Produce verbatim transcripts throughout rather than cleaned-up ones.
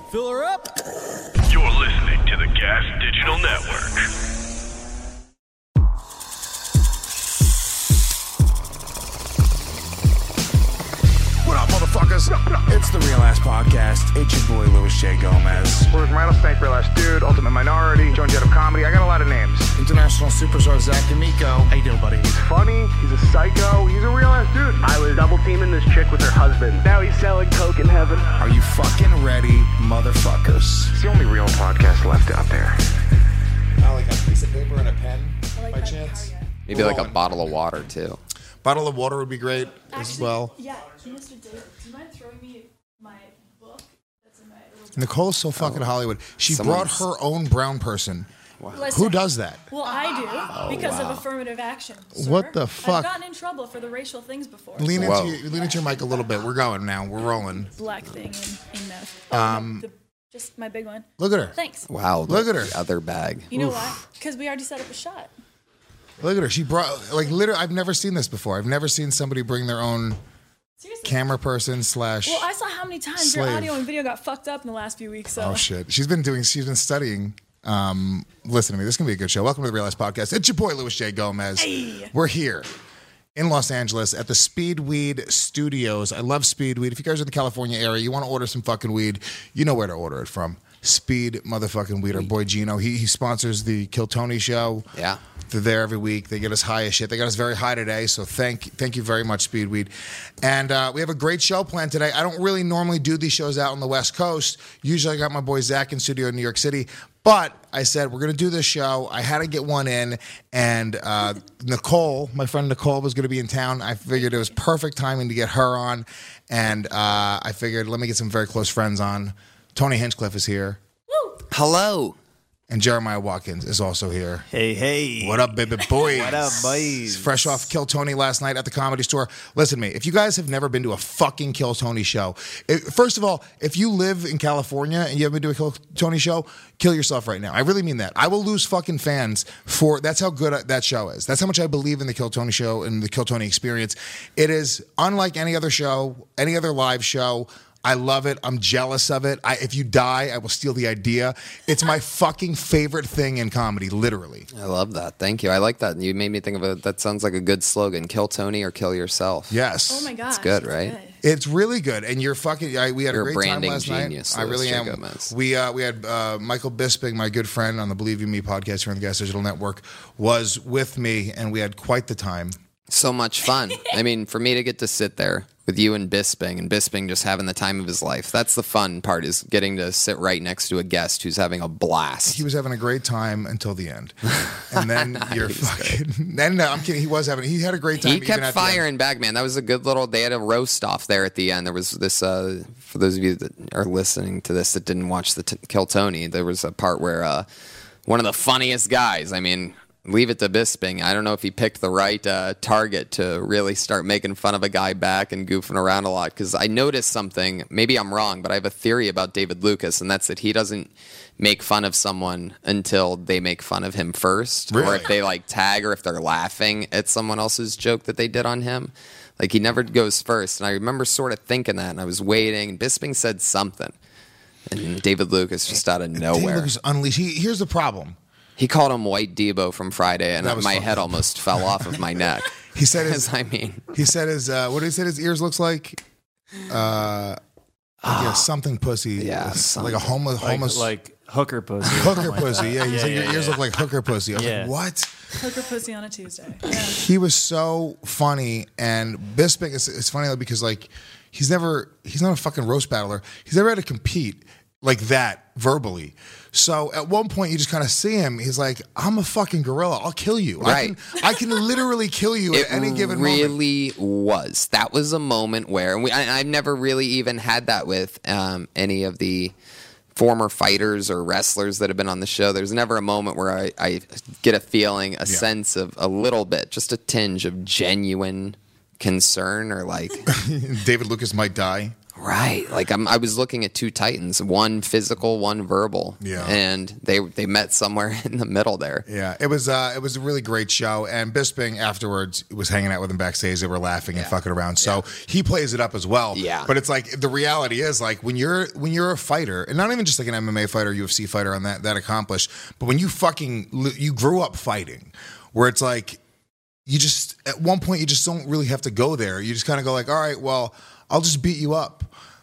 Fill her up. You're listening to the Gas Digital Network. What up, motherfuckers? It's the Real Ass Podcast. It's your boy, Louis J. Gomez. We're with Rattlesnake, Real Ass Dude, Ultimate Minority, Joan Jett of Comedy. I got a lot of names. International superstar Zach D'Amico. How you doing, buddy? He's funny. He's a psycho. He's a real ass dude. I was double teaming this chick with her husband. Now he's selling coke in heaven. Are you fucking ready, motherfuckers? It's the only real podcast left out there. I like a piece of paper and a pen, like by that chance. target. Maybe like a bottle of water, too. Bottle of water would be great Actually, as well. Yeah, Mister David, do you mind throwing me my book that's in my little... Nicole's so fucking Hollywood. She brought Someone's- her own brown person. Listen, Who does that? Well, I do, because of affirmative action. Sir. What the fuck? I've gotten in trouble for the racial things before. Lean so- into, your, lean into your mic a little bit. We're going now. We're rolling. Black thing in, in mouth. Oh, um, the, just my big one. Look at her. Thanks. Wow. Look the at her. Other bag. You know why? Because we already set up a shot. Look at her. She brought, like, literally, I've never seen this before. I've never seen somebody bring their own Seriously. camera person slash. Well, I saw how many times slave. your audio and video got fucked up in the last few weeks. So. Oh, shit. She's been doing, she's been studying. Um, listen to me. This is going to be a good show. Welcome to the Real Ass Podcast. It's your boy, Louis J. Gomez. Hey. We're here in Los Angeles at the Speedweed Studios. I love Speedweed. If you guys are in the California area, you want to order some fucking weed, you know where to order it from. Speed motherfucking weed. Our boy Gino, he, he sponsors the Kill Tony show. Yeah. They're there every week. They get us high as shit. They got us very high today, so thank thank you very much, Speedweed. And uh, we have a great show planned today. I don't really normally do these shows out on the West Coast. Usually I got my boy Zach in studio in New York City. But I said, we're going to do this show. I had to get one in. And uh, Nicole, my friend Nicole, was going to be in town. I figured it was perfect timing to get her on. And uh, I figured, let me get some very close friends on. Tony Hinchcliffe is here. Woo. Hello. And Jeremiah Watkins is also here. Hey, hey. What up, baby boys? What up, boys? Fresh off Kill Tony last night at the Comedy Store. Listen to me. If you guys have never been to a fucking Kill Tony show, it, first of all, if you live in California and you haven't been to a Kill Tony show, kill yourself right now. I really mean that. I will lose fucking fans for, that's how good that show is. That's how much I believe in the Kill Tony show and the Kill Tony experience. It is unlike any other show, any other live show. I love it. I'm jealous of it. I, if you die, I will steal the idea. It's my fucking favorite thing in comedy, literally. I love that. Thank you. I like that. You made me think of it. That sounds like a good slogan. Kill Tony or kill yourself. Yes. Oh my gosh. It's good, that's right? good. It's really good, and you're fucking. I, we had You're a a great time branding last genius, night. I really Louis J. am. Gomez. We uh, we had uh, Michael Bisping, my good friend on the Believe You Me podcast here on the Gas Digital Network, was with me, and we had quite the time. So much fun. I mean, for me to get to sit there with you and Bisping, and Bisping just having the time of his life. That's the fun part, is getting to sit right next to a guest who's having a blast. He was having a great time until the end, and then you're fucking. Then no, I'm kidding. He was having. He had a great time. He even kept at the end. firing back, man. That was a good little. They had a roast off there at the end. There was this. Uh, for those of you that are listening to this that didn't watch the t- Kill Tony, there was a part where uh, one of the funniest guys. I mean, leave it to Bisping. I don't know if he picked the right uh, target to really start making fun of a guy back and goofing around a lot. Because I noticed something. Maybe I'm wrong, but I have a theory about David Lucas, and that's that he doesn't make fun of someone until they make fun of him first, Really? or if they like tag, or if they're laughing at someone else's joke that they did on him. Like, he never goes first. And I remember sort of thinking that, and I was waiting, and Bisping said something, and David Lucas just out of David nowhere. Lucas unleashed. He, here's the problem. He called him White Debo from Friday, and That was my fun. head almost fell off of my neck. He said his. Because, I mean, He said his. Uh, what did he say his ears looks like? Uh, yeah, something pussy. Yeah, It's something. like a homeless, Like, homeless like hooker pussy. or hooker something like pussy. that. Yeah, he said your yeah, ears yeah. look like hooker pussy. I was Yeah. like, what? Hooker pussy on a Tuesday. Yeah. He was so funny, and Bisping is it's funny though because like he's never he's not a fucking roast battler. He's never had to compete like that verbally. So at one point you just kind of see him. He's like, I'm a fucking gorilla. I'll kill you. Right. I can I can literally kill you it at any given moment. really was. That was a moment where, and we, I, I've never really even had that with um, any of the former fighters or wrestlers that have been on the show. There's never a moment where I, I get a feeling, a sense of a little bit, just a tinge of genuine concern, or like David Lucas might die. Right. Like I'm, I was looking at two titans, one physical, one verbal. Yeah. And they they met somewhere in the middle there. Yeah, it was uh, it was a really great show, and Bisping afterwards was hanging out with him backstage. They were laughing and Yeah. fucking around, so he plays it up as well. Yeah. but it's like the reality is like when you're when you're a fighter, and not even just like an M M A fighter, U F C fighter, on that that accomplished, but when you fucking li- you grew up fighting, where it's like you just at one point you just don't really have to go there. You just kind of go like, all right, well, I'll just beat you up.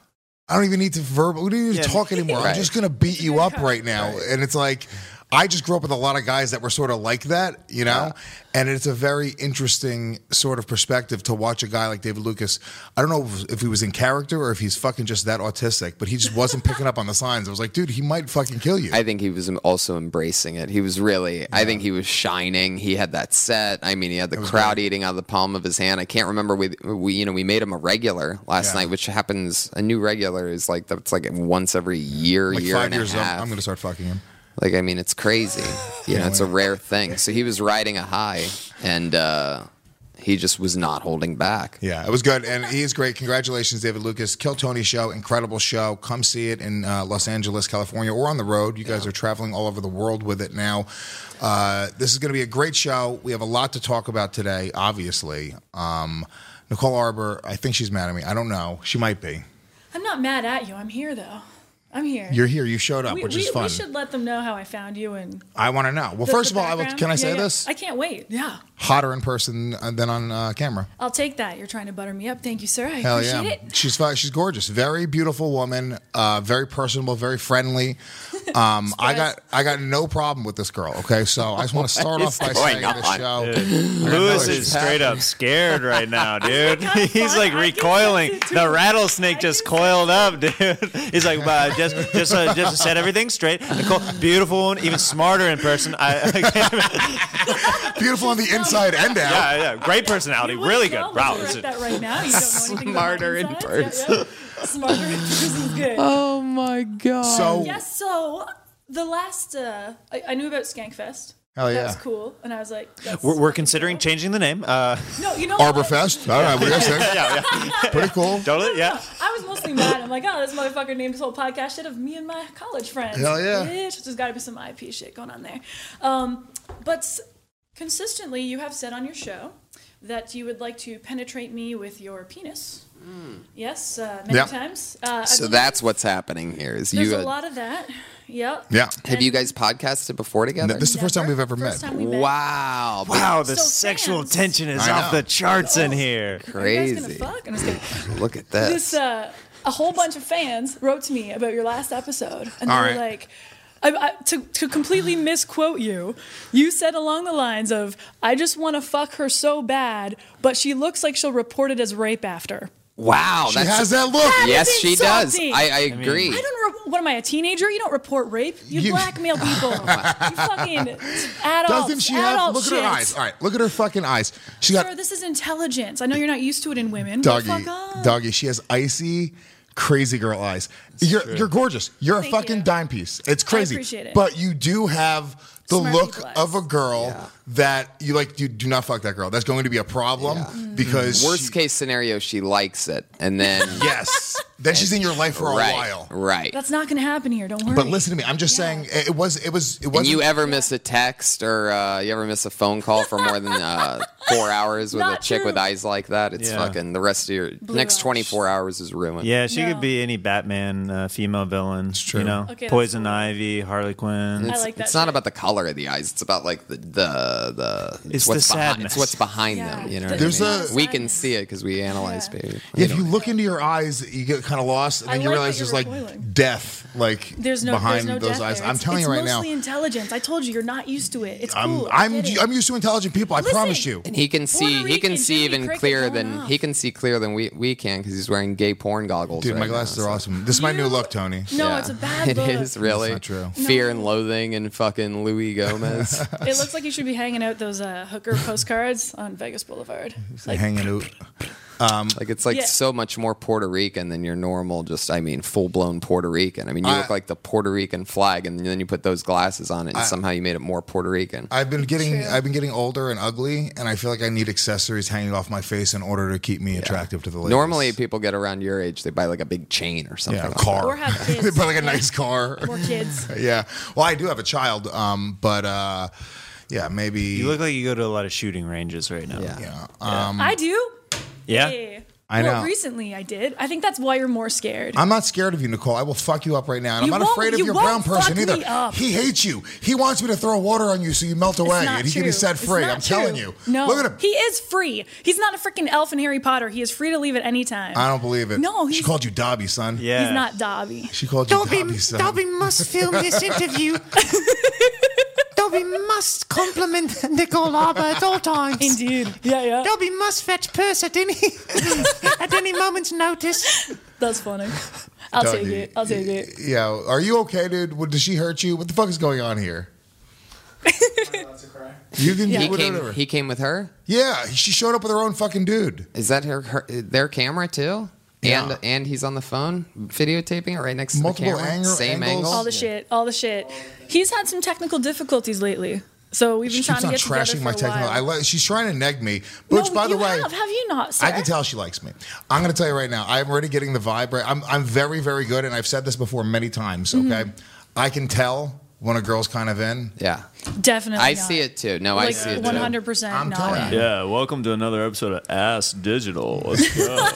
I don't even need to verbal. We don't even need to Yeah. talk anymore. I'm Right. just gonna beat you up right now, and it's like. I just grew up with a lot of guys that were sort of like that, you know? And it's a very interesting sort of perspective to watch a guy like David Lucas. I don't know if, if he was in character or if he's fucking just that autistic, but he just wasn't picking up on the signs. I was like, dude, he might fucking kill you. I think he was also embracing it. He was really, I think he was shining. He had that set. I mean, he had the crowd eating out of the palm of his hand. I can't remember. We, we you know, we made him a regular last Yeah. night, which happens, a new regular is like, that's like once every year, like year five and a years up, half. I'm going to start fucking him. Like, I mean, it's crazy. You know, it's a rare thing. So he was riding a high, and uh, he just was not holding back. Yeah, it was good, and he is great. Congratulations, David Lucas. Kill Tony show, incredible show. Come see it in uh, Los Angeles, California, or on the road. You guys are traveling all over the world with it now. Uh, this is going to be a great show. We have a lot to talk about today, obviously. Um, Nicole Arbor, I think she's mad at me. I don't know. She might be. I'm not mad at you. I'm here though. I'm here. You're here. You showed up, we, which we, is fun. we should let them know how I found you and. I want to know. Well, the- first the of all, I will, background. can I say Yeah, yeah. this? I can't wait. Yeah. Hotter in person than on uh, camera. I'll take that. You're trying to butter me up. Thank you, sir. I Hell appreciate yeah. it. She's fu- she's gorgeous. Very beautiful woman. Uh, very personable. Very friendly. Um, I got I got no problem with this girl. Okay, so I just want to start off by going saying this on? show. Lewis no is issues. straight up scared right now, dude. kinda He's fun. like I can recoiling. sense it, too. The rattlesnake I just can coiled up, dude. He's like, uh, just, just, uh, just to set everything straight. Nicole, beautiful one, even smarter in person. I, I can't, Beautiful on the inside and out. yeah, yeah, great personality, You would really well good. Wow, direct this is- that right now. You don't know anything Smarter in about my insides. Yeah, yeah. Smarter in person is good. Oh, my God. So Yes, so the last, uh, I, I knew about Skankfest. Hell That yeah. was cool. And I was like, that's we're, we're fucking considering cool. changing the name. Uh, No, you know what? Arborfest. All right, what do you guys think? yeah, yeah, Pretty cool. totally, yeah. I was mostly mad. I'm like, oh, this motherfucker named his whole podcast shit of me and my college friends. Hell yeah. Bitch, there's got to be some I P shit going on there. Um, but s- consistently, you have said on your show that you would like to penetrate me with your penis. Yes, uh, many Yep. times. Uh, I So believe that's what's happening here. Is There's you a had- lot of that. Yep. Yeah. have you guys podcasted before together? This is the first time we've ever First met. time we met. Wow. Wow, the So sexual fans. tension is I off know. the charts in here. Are you guys gonna Crazy. fuck? I'm just kidding. Look at this. This uh, a whole bunch of fans wrote to me about your last episode, and they All were right. like, I, I, to to completely misquote you, you said along the lines of, "I just want to fuck her so bad, but she looks like she'll report it as rape after." wow. She that's has that look. That Yes, is she does. insulting. I, I agree. I don't. Re- what am I, a teenager? You don't report rape. You, You- blackmail people. you fucking adults. Doesn't she have? adult Look at shit. her eyes. All right, look at her fucking eyes. She got Sir, this is intelligence. I know you're not used to it in women. doggy, But fuck off. doggy. She has icy, crazy girl eyes. You're you're gorgeous. You're a Thank fucking you. dime piece. It's crazy. appreciate it. But you do have the Smart look people eyes. of a girl that you like. You do not fuck that girl. That's going to be a problem Mm. because Worst she- case scenario, she likes it, and then Yes. Then she's in your life for right, a while. right. That's not going to happen here. Don't worry. But listen to me. I'm just saying it was it was it And wasn't you ever miss a text or uh, you ever miss a phone call for more than uh, four hours with a Not chick true. with eyes like that? It's Yeah. fucking the rest of your next eyes. twenty-four hours is ruined. Yeah, she No. could be any Batman uh, female villain. true. You know, Okay, that's Poison cool. Ivy, Harley Quinn. I It's, like that it's not shit. about the color of the eyes. It's about like the the the. It's what's the behind. sadness. It's what's behind Yeah. them. You know, There's what I mean? a- we can see it because we analyze Yeah. baby. if you look into your eyes, you get kind of lost, and I then you like realize that there's you're like recoiling. death, like There's no, behind there's no those death eyes. there. I'm It's- telling it's you right now. mostly intelligence. I told you, you're not used to it. It's I'm cool. I I'm get it. I'm used to intelligent people. I Listen. promise you. And he can see he can Rican see Jimmy even Cricket clearer going than off. he can see clearer than we we can because he's wearing gay porn goggles. Dude, right my glasses now, are so- awesome. This is my new You- look, Tony. No, Yeah. it's a bad It look. is really That's not true. Fear and Loathing and fucking Louis Gomez. It looks like you should be hanging out those uh, hooker postcards on Vegas Boulevard. Like, Hanging out. Um, Like it's like Yeah. so much more Puerto Rican than your normal, just I mean, full blown Puerto Rican. I mean, you I- look like the Puerto Rican flag, and then you put those glasses on it, and somehow you made it more Puerto Rican. I've been getting True. I've been getting older and ugly, and I feel like I need accessories hanging off my face in order to keep me attractive to the ladies. Normally, people get around your age, they buy like a big chain or something. yeah, a like car. Or have they kids. buy like a Yeah. nice car. More kids. Yeah. Well, I do have a child, um, but uh, yeah, maybe. You look like you go to a lot of shooting ranges right now. Yeah. Yeah. Um, I do. Yeah? Yeah. I Well, know. recently I did. I think that's why you're more scared. I'm not scared of you, Nicole. I will fuck you up right now. And You I'm not won't- afraid of you your brown won't person fuck either. me up. He hates you. He wants me to throw water on you so you melt away It's not and he true. can be set It's free. not I'm telling true. you. No, Look at him. he is free. He's not a freaking elf in Harry Potter. He is free to leave at any time. I don't believe it. No, she he's- called you Dobby, son. Yeah. He's not Dobby. She called you Dobby, son. Dobby must film this interview. Dobby must compliment Nicole Arbor at all times. Indeed. Yeah, yeah. Dobby must fetch purse at any at any moment's notice. That's funny. I'll take Dougie. it. I'll take it. Yeah. Are you okay, dude? What, did she hurt you? What the fuck is going on here? You can Yeah. do He whatever. came, he came with her? yeah, she showed up with her own fucking dude. Is that her, her their camera too? Yeah. And and he's on the phone videotaping it right next Multiple to the camera. angle- Same angles. angle. All the shit. All the shit. He's had some technical difficulties lately. So we've been She trying keeps to on get together trashing for my a technical. while. I le- she's trying to neg me. Which, no, by the you way, have. Have you not, sir? I can tell she likes me. I'm going to tell you right now. I'm already getting the vibe. Right, I'm I'm very very good, and I've said this before many times. Okay, Mm-hmm. I can tell when a girl's kind of in. Yeah. Definitely. I not. see it too. No, I Like see it one too. hundred percent. I'm not. telling you. Yeah, welcome to another episode of Ass Digital. Let's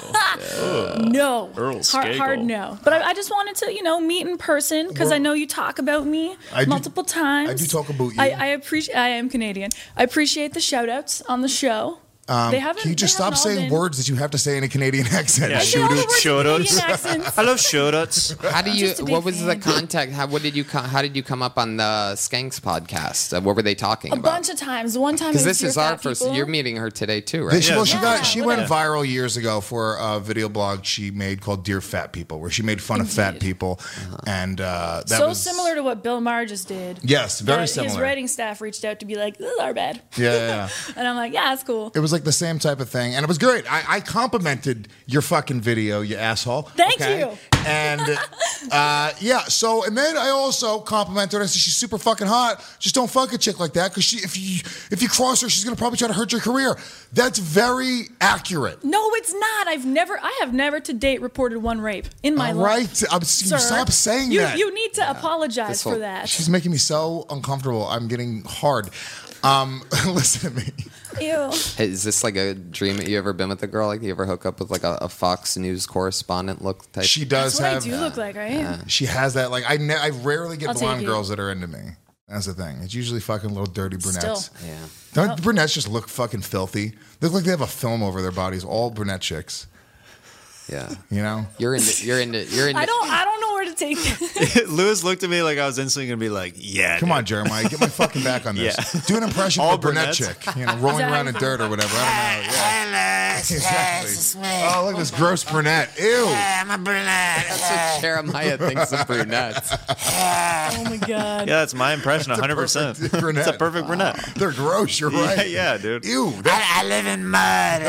go. No. Earl hard, Skakel. hard no. But I, I just wanted to, you know, meet in person because I know you talk about me I do- multiple times. I do talk about you. I, I appreciate. I am Canadian. I appreciate the shout outs on the show. Um, they haven't. can you just they stop haven't all saying been- words that you have to say in a Canadian accent? Yeah, I say all the words in Shout-outs. Canadian accents. I love shout-outs. How do you? just a big What was the fan. contact? How what did you? co- How did you come up on the Skanks podcast? Uh, what were they talking A about? bunch of times. One time. Because it was this your is our fat first. people. You're meeting her today too, Then right? she, well, she Yeah. got she went whatever. viral years ago for a video blog she made called "Dear Fat People," where she made fun of fat Indeed. people, and uh, that so was similar to what Bill Maher just did. Yes, very That similar. His writing staff reached out to be like, "This is our bad," Yeah, yeah, yeah. and I'm like, "Yeah, that's cool." It was like the same type of thing, and it was great. I, I complimented your fucking video, you asshole. Thank you. And uh, yeah, so and then I also complimented her. I said she's super fucking hot. Just don't fuck a chick like that because she, if you if you cross her, she's gonna probably try to hurt your career. That's very accurate. No, it's not. I've never. I have never to date reported one rape in my All life. right, I'm, Sir, stop saying you, that. You need to apologize This for whole- that. She's making me so uncomfortable. I'm getting hard. Um, listen to me. Ew. Is this like a dream that you ever been with a girl? Like you ever hook up with like a, a Fox News correspondent look type? She does That's what have. I do look like, right? She has that. Like I, ne- I rarely get I'll take blonde it. girls that are into me. That's the thing. It's usually fucking little dirty brunettes. Still. yeah. Don't brunettes just look fucking filthy? They look like they have a film over their bodies. All brunette chicks. Yeah. You know. You're into. You're into. You're into. I don't. I don't know where to take it. Lewis looked at me like I was instantly gonna be like, "Yeah, Come dude. on, Jeremiah, get my fucking back on this. Yeah. Do an impression All of a brunette brunettes? chick, you know, rolling that around in how you dirt or whatever. I don't know. Yeah. Hello, Exactly. it's me. Oh, look at this gross brunette. Ew. I'm a brunette. That's what Jeremiah thinks of brunettes. Oh my god. Yeah, that's my impression, one hundred percent. perfect brunette. It's a perfect brunette. They're gross. You're Yeah, right. yeah, dude. Ew. That I, I live in mud.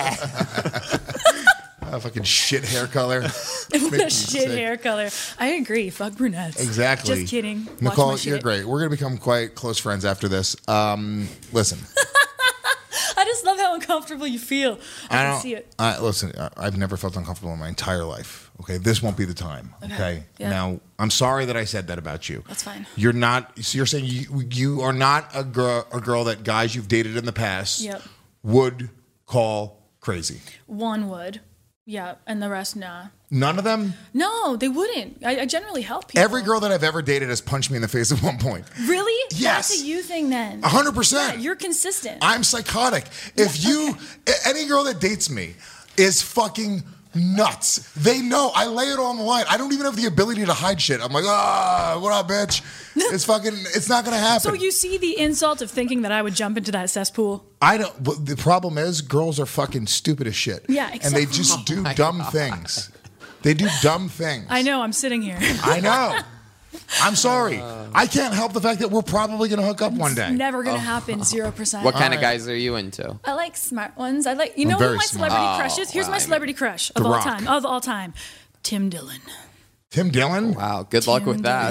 uh, fucking shit hair color. What Makes me a shit sick. hair color. I agree. Fuck brunettes. Exactly. Just kidding. Watch Nicole, my you're shit. great. We're gonna become quite close friends after this. Um, listen. I just love how uncomfortable you feel. I, I can don't see it. I, listen, I- I've never felt uncomfortable in my entire life. Okay, this won't be the time. Okay. Okay, yeah. Now, I'm sorry that I said that about you. That's fine. You're not. So you're saying you you are not a girl a girl that guys you've dated in the past Yep. would call crazy. One would. Yeah, and the rest, nah. None of them. No, they wouldn't. I, I generally help people. Every girl that I've ever dated has punched me in the face at one point. Really? Yes. That's a you thing then. A hundred Yeah, percent. you're consistent. I'm psychotic. If you, any girl that dates me is fucking nuts. They know. I lay it on the line. I don't even have the ability to hide shit. I'm like, ah, what up, bitch? It's fucking, it's not going to happen. So you see the insult of thinking that I would jump into that cesspool? I don't, but the problem is girls are fucking stupid as shit. Yeah, And they exactly. just do dumb things. They do dumb things. I know, I'm sitting here. I know. I'm sorry. I can't help the fact that we're probably going to hook up one day. Never gonna happen. Zero percent. What kind of guys are you into? I like smart ones. I like. You I'm know who very my smart. celebrity Oh, crush is? Here's wow, my I mean- celebrity crush The of all Rock. time. Of all time, Tim Dillon. Tim Dillon? Wow, good luck with that.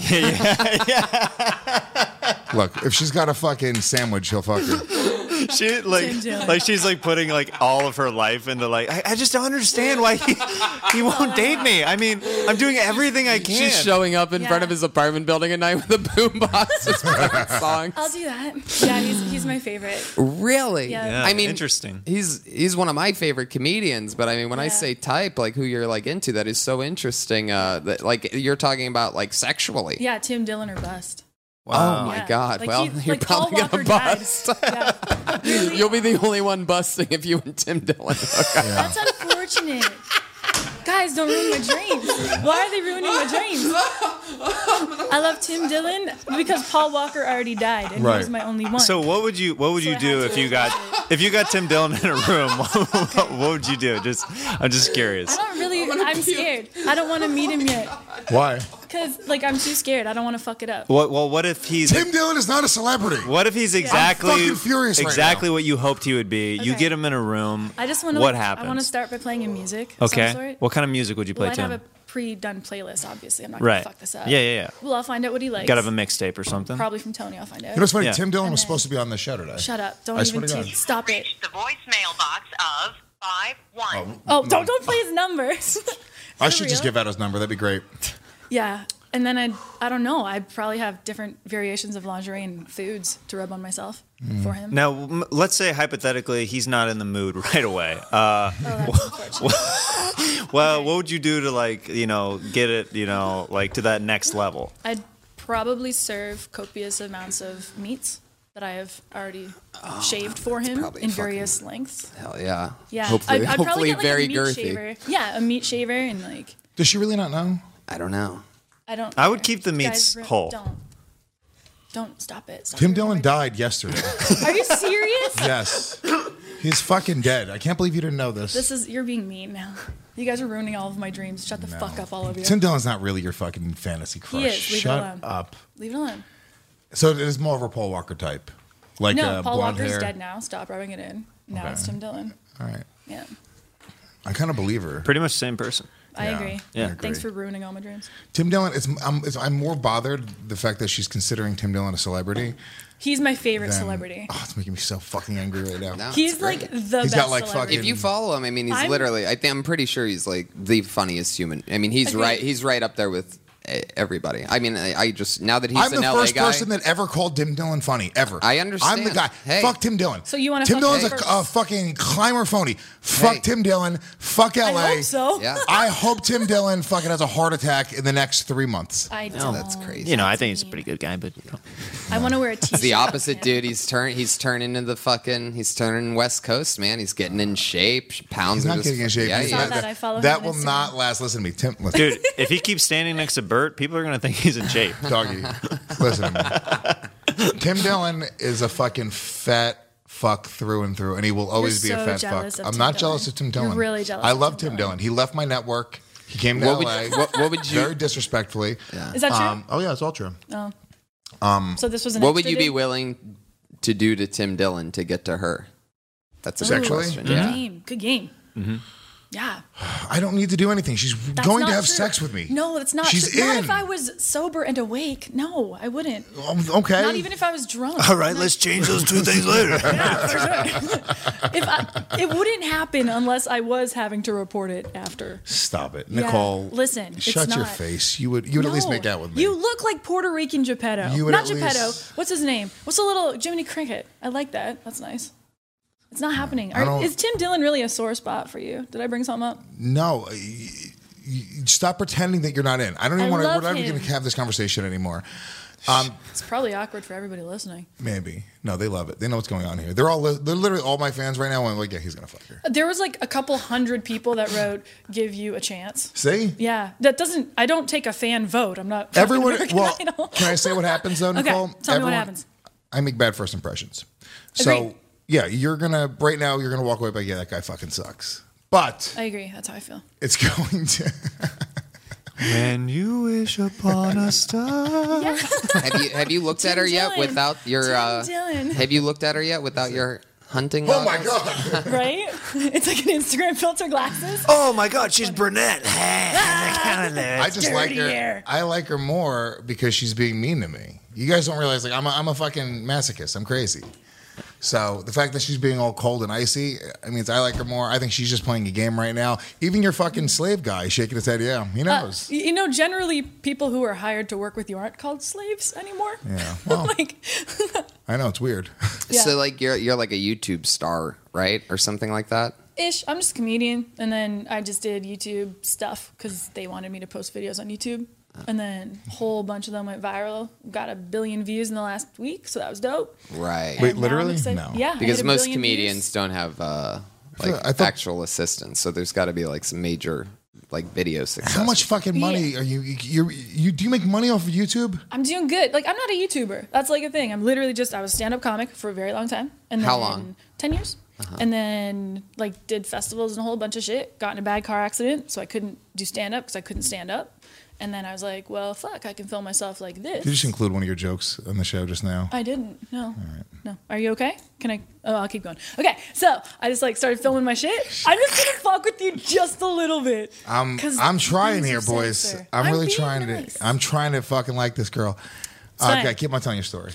Look, if she's got a fucking sandwich, he'll fuck her. She like Tim Dillon. like she's like putting like all of her life into like I, I just don't understand why he he won't date me. I mean, I'm doing everything I can. She's showing up in Yeah. front of his apartment building at night with a boombox just playing songs. I'll do that. Yeah, he's he's my favorite. Really? Yeah. Yeah, I mean, interesting. He's he's one of my favorite comedians, but I mean, when I Yeah. say type, like who you're like into, that is so interesting. Uh, that like you're talking about like sexually. Yeah, Tim Dillon or bust. Oh my Yeah. God! Like well, he- you're like Paul probably Walker gonna died. bust. Yeah. Really? You'll be the only one busting if you and Tim Dillon hook up. That's unfortunate. Guys, don't ruin my dreams. Why are they ruining my dreams? I love Tim Dillon because Paul Walker already died, and Right. he was my only one. So what would you what would So you I do had if to you got watch if you got Tim Dillon in a room? what, what would you do? Just I'm just curious. I don't really. I'm scared. I don't want to meet him yet Why? because, like, I'm too scared. I don't want to fuck it up. What well what if he's Tim Dillon is not a celebrity. what if he's exactly fucking furious right exactly now. what you hoped he would be? You Okay. get him in a room. I just want to. What I happens? want to start by playing him music. Of Okay. Some sort. What kind of music would you play Well, I'd to have him? a pre-done playlist. Obviously, I'm not Right. gonna fuck this up. Yeah, yeah, yeah. Well, I'll find out what he likes. Gotta have a mixtape or something. Probably from Tony. I'll find out. You know what's funny? Yeah. Tim Dillon was And then- supposed to be on the show today. Shut up! Don't I swear even to te- God. stop it. The voicemail box of five one. Oh, don't don't play his number. I For should just real? give out his number. That'd be great. Yeah, and then I I don't know. I'd probably have different variations of lingerie and foods to rub on myself Mm. for him. Now, m- let's say hypothetically he's not in the mood right away. Uh, Oh, that's unfortunate. well, what would you do to like you know get it you know like to that next level? I'd probably serve copious amounts of meats that I have already shaved for him probably in fucking- various lengths. Hell yeah. Yeah, Hopefully, I'd, I'd hopefully probably get like very a meat girthy. shaver. Yeah, a meat shaver and like Does she really not know? I don't know. I don't. I would care. keep the meats Guys, re- whole. Don't. Don't stop it. Stop Tim it. Dillon died yesterday. Are you serious? Yes. He's fucking dead. I can't believe you didn't know this. This is you're being mean now. You guys are ruining all of my dreams. Shut the fuck up, all of you. Tim Dillon's not really your fucking fantasy crush. He is. Leave it Shut alone. up. Leave it alone. So it is more of a Paul Walker type. Like No, uh, Paul blonde Walker's hair. dead now. Stop rubbing it in. Now Okay. it's Tim Dillon. All right. Yeah, I kind of believe her. Pretty much the same person. I Yeah. agree. Yeah. I agree. Thanks for ruining all my dreams. Tim Dillon, it's, I'm, it's, I'm more bothered the fact that she's considering Tim Dillon a celebrity. He's my favorite than- celebrity. Oh, it's making me so fucking angry right now. No, He's it's like great. the He's best got, like, celebrity. fucking- If you follow him, I mean, he's I'm- literally. I think I'm pretty sure he's like the funniest human. I mean, he's Agreed. right. He's right up there with eh, everybody. I mean, I, I just now that he's I'm an the L A first guy. person that ever called Tim Dillon funny, ever. I I'm the understand. guy. Hey. Fuck Tim Dillon. So you wanna Tim fuck Dillon's him a, first? a fucking climber phony. Fuck Hey. Tim Dillon. Fuck L A. I hope so. Yeah. I hope Tim Dillon fucking has a heart attack in the next three months. I don't. that's crazy. You know, I think he's a pretty good guy, but you know. I want to wear a t-shirt. It's the with opposite, him. dude. He's turn. He's turning into the fucking. He's turning West Coast, man. He's getting in shape. Pounds He's are not just, getting in shape. Yeah, He's he saw is. that. I follow him that on will Instagram. not last. Listen to me, Tim. Listen, Dude, if he keeps standing next to Bert, people are gonna think he's in shape. doggy. Listen to me. Tim Dillon is a fucking fat fuck through and through, and he will always You're be a so fat jealous fuck. of I'm Tim not Dillon. jealous of Tim You're Dillon. really jealous I of love Tim Tim Dillon. Dillon. He left my network. He came to What L would A. you- what- what would you- Very disrespectfully. Is that true? Um, oh yeah, it's all true. oh. Um, So this was an What would extra you be dig? willing to do to Tim Dillon to get to her? That's a good Sexually? question. Good Yeah. game. Good game. Yeah. I don't need to do anything. She's That's going to not have true. sex with me. No, that's not She's true. Not in. if I was sober and awake. No, I wouldn't. Um, okay. Not even if I was drunk. All right, let's change those two things later. Yeah, for sure. if I, it wouldn't happen unless I was having to report it after. Stop it, Yeah, Nicole. listen, it's shut your not. face. You would. You would at least No, make out with me. You look like Puerto Rican Geppetto. You would Not at Geppetto. least- What's his name? What's the little Jiminy Cricket? I like that. That's nice. It's not happening. I Are, don't- is Tim Dillon really a sore spot for you? Did I bring something up? No. y- y- Stop pretending that you're not in. I don't even I want to. love We're not even him. going to have this conversation anymore. Um, It's probably awkward for everybody listening. maybe. No, they love it. They know what's going on here. They're all. li- They're literally all my fans right now. I'm like, yeah, he's gonna fuck her. There was like a couple hundred people that wrote "Give you a chance." See. Yeah, that doesn't. I don't take a fan vote. I'm not. Everyone. American Well, Idol. can I say what happens though, Okay, Nicole? tell me what Everyone- happens. I make bad first impressions. So Agreed. yeah, you're gonna right now. You're gonna walk away by yeah, that guy fucking sucks. But I agree. That's how I feel. it's going to. When you wish upon a star. Yeah. Have you have you looked at Tim her yet Dillon. without your? Tim Uh, Dillon. have you looked at her yet without your hunting? Oh my goggles? god. Right? It's like an Instagram filter glasses. Oh my God, she's brunette. I just like her. Dirtier. I like her more because she's being mean to me. You guys don't realize, like, I'm a, I'm a fucking masochist. I'm crazy. So the fact that she's being all cold and icy, I mean, I like her more. I think she's just playing a game right now. Even your fucking slave guy shaking his head, yeah, he Uh, knows. you know, generally, people who are hired to work with you aren't called slaves anymore. Yeah, well, like, I know it's weird. Yeah. So like you're you're like a YouTube star, right, or something like that. ish. I'm just a comedian, and then I just did YouTube stuff because they wanted me to post videos on YouTube. And then a whole bunch of them went viral. Got a billion views in the last week, so that was dope. Right. Wait, And now I'm literally? excited- No. Yeah. I Because hit a most billion comedians views. don't have uh, like I thought- actual assistants, so there's got to be like some major like video success. How much fucking money are you, you? You do you make money off of YouTube? I'm doing good. Like, I'm not a YouTuber. That's like a thing. I'm literally just, I was a stand-up comic for a very long time. And then How long? ten years. And then, like, did festivals and a whole bunch of shit. Got in a bad car accident, so I couldn't do stand-up because I couldn't stand up. And then I was like, well, fuck, I can film myself like this. Did you just include one of your jokes on the show just now? I didn't. No. No. Are you okay? Can I? Oh, I'll keep going. Okay. So I just like started filming my shit. I'm just gonna fuck with you just a little bit. I'm 'Cause I'm trying things here, are boys. censor. I'm, I'm really being trying nice. to. I'm trying to fucking like this girl. fine. Okay, keep on telling your story.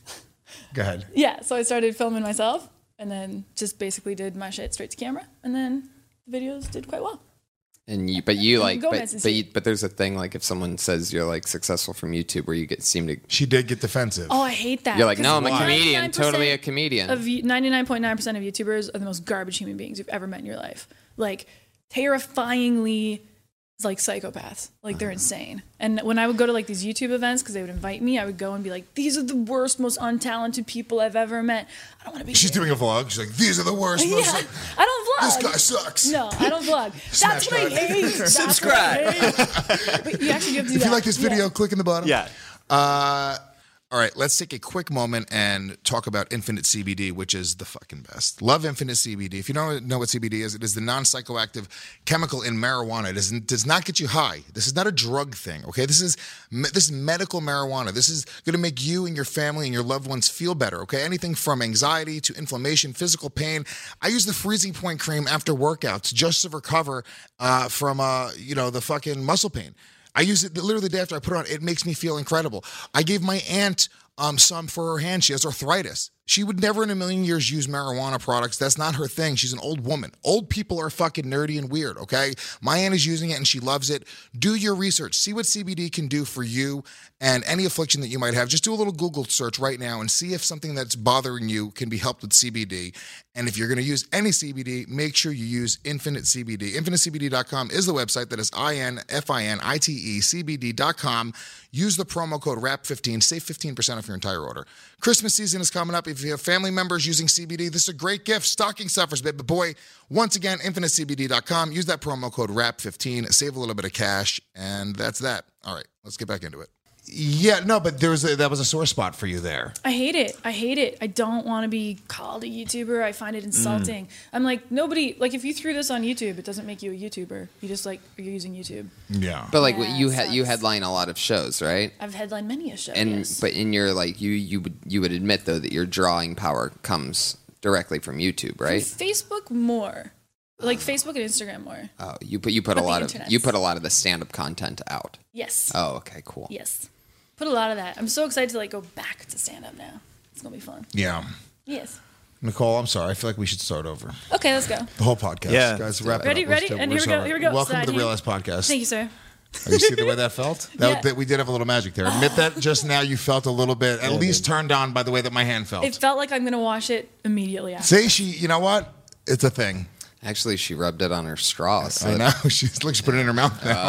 Go ahead. Yeah. So I started filming myself, and then just basically did my shit straight to camera, and then the videos did quite well. And you, but you like, Go but ahead and but, see. you, but there's a thing like if someone says you're like successful from YouTube, where you get seem to She did get defensive. Oh, I hate that. you're like, 'cause no, I'm a comedian, ninety-nine percent totally a comedian. Of ninety-nine point nine percent of YouTubers are the most garbage human beings you've ever met in your life. Like terrifyingly, like psychopaths. Like they're insane. And when I would go to like these YouTube events, because they would invite me, I would go and be like, "These are the worst, most untalented people I've ever met. I don't want to be." She's here." doing a vlog. She's like, these are the worst. Yeah, most- I don't vlog. This guy sucks. No, I don't vlog. Smash That's what I that. hate. That's Subscribe. What I hate. But you actually have to do If that. you like this video, Yeah. click in the bottom. Yeah. Uh, all right, let's take a quick moment and talk about Infinite C B D, which is the fucking best. Love Infinite C B D. If you don't know what C B D is, it is the non-psychoactive chemical in marijuana. It doesn't, does not get you high. This is not a drug thing, okay? This is me- this is medical marijuana. This is going to make you and your family and your loved ones feel better, okay? Anything from anxiety to inflammation, physical pain. I use the freezing point cream after workouts just to recover uh, from, uh, you know, the fucking muscle pain. I use it literally the day after I put it on. It makes me feel incredible. I gave my aunt um, some for her hand. She has arthritis. She would never in a million years use marijuana products. That's not her thing. She's an old woman. Old people are fucking nerdy and weird, okay? My aunt is using it and she loves it. Do your research. See what C B D can do for you and any affliction that you might have. Just do a little Google search right now and see if something that's bothering you can be helped with C B D. And if you're going to use any C B D, make sure you use Infinite C B D. infinite C B D dot com is the website. That is I N F I N I T E C B D dot com. Use the promo code R A P fifteen. Save fifteen percent off your entire order. Christmas season is coming up. If you have family members using C B D, this is a great gift. Stocking stuffers, baby boy. Once again, infinite C B D dot com. Use that promo code R A P fifteen. Save a little bit of cash. And that's that. All right, let's get back into it. Yeah, no, but there was a, that was a sore spot for you there. I hate it. I hate it. I don't want to be called a YouTuber. I find it insulting. I'm like, nobody, like if you threw this on YouTube, it doesn't make you a YouTuber. You just like, you're using YouTube. Yeah. But like Yeah, you it had you sucks. headline a lot of shows, right? I've headlined many a show. And yes. but in your like you you would you would admit though that your drawing power comes directly from YouTube, right? Facebook more. Like Facebook and Instagram more. Oh, you put you put But a the lot of internets. you put a lot of the stand up content out. Yes. Oh, okay, cool. Yes. Put a lot of that. I'm so excited to like go back to stand up now. It's gonna be fun. Yeah. Yes. Nicole, I'm sorry. I feel like we should start over. Okay, let's go. The whole podcast. Yeah. Guys, wrap it Ready, up. Let's ready? do- And we're here we go, sorry. here we go. Welcome to Side the here. Real Ass Podcast. Thank you, sir. Oh, you see the way that felt? That, Yeah. that we did have a little magic there. Admit that just now you felt a little bit, at least turned on by the way that my hand felt. It felt like I'm gonna wash it immediately after. See, she, you know what? It's a thing. Actually, she rubbed it on her straw. So I know. She's look, she put it in her mouth now.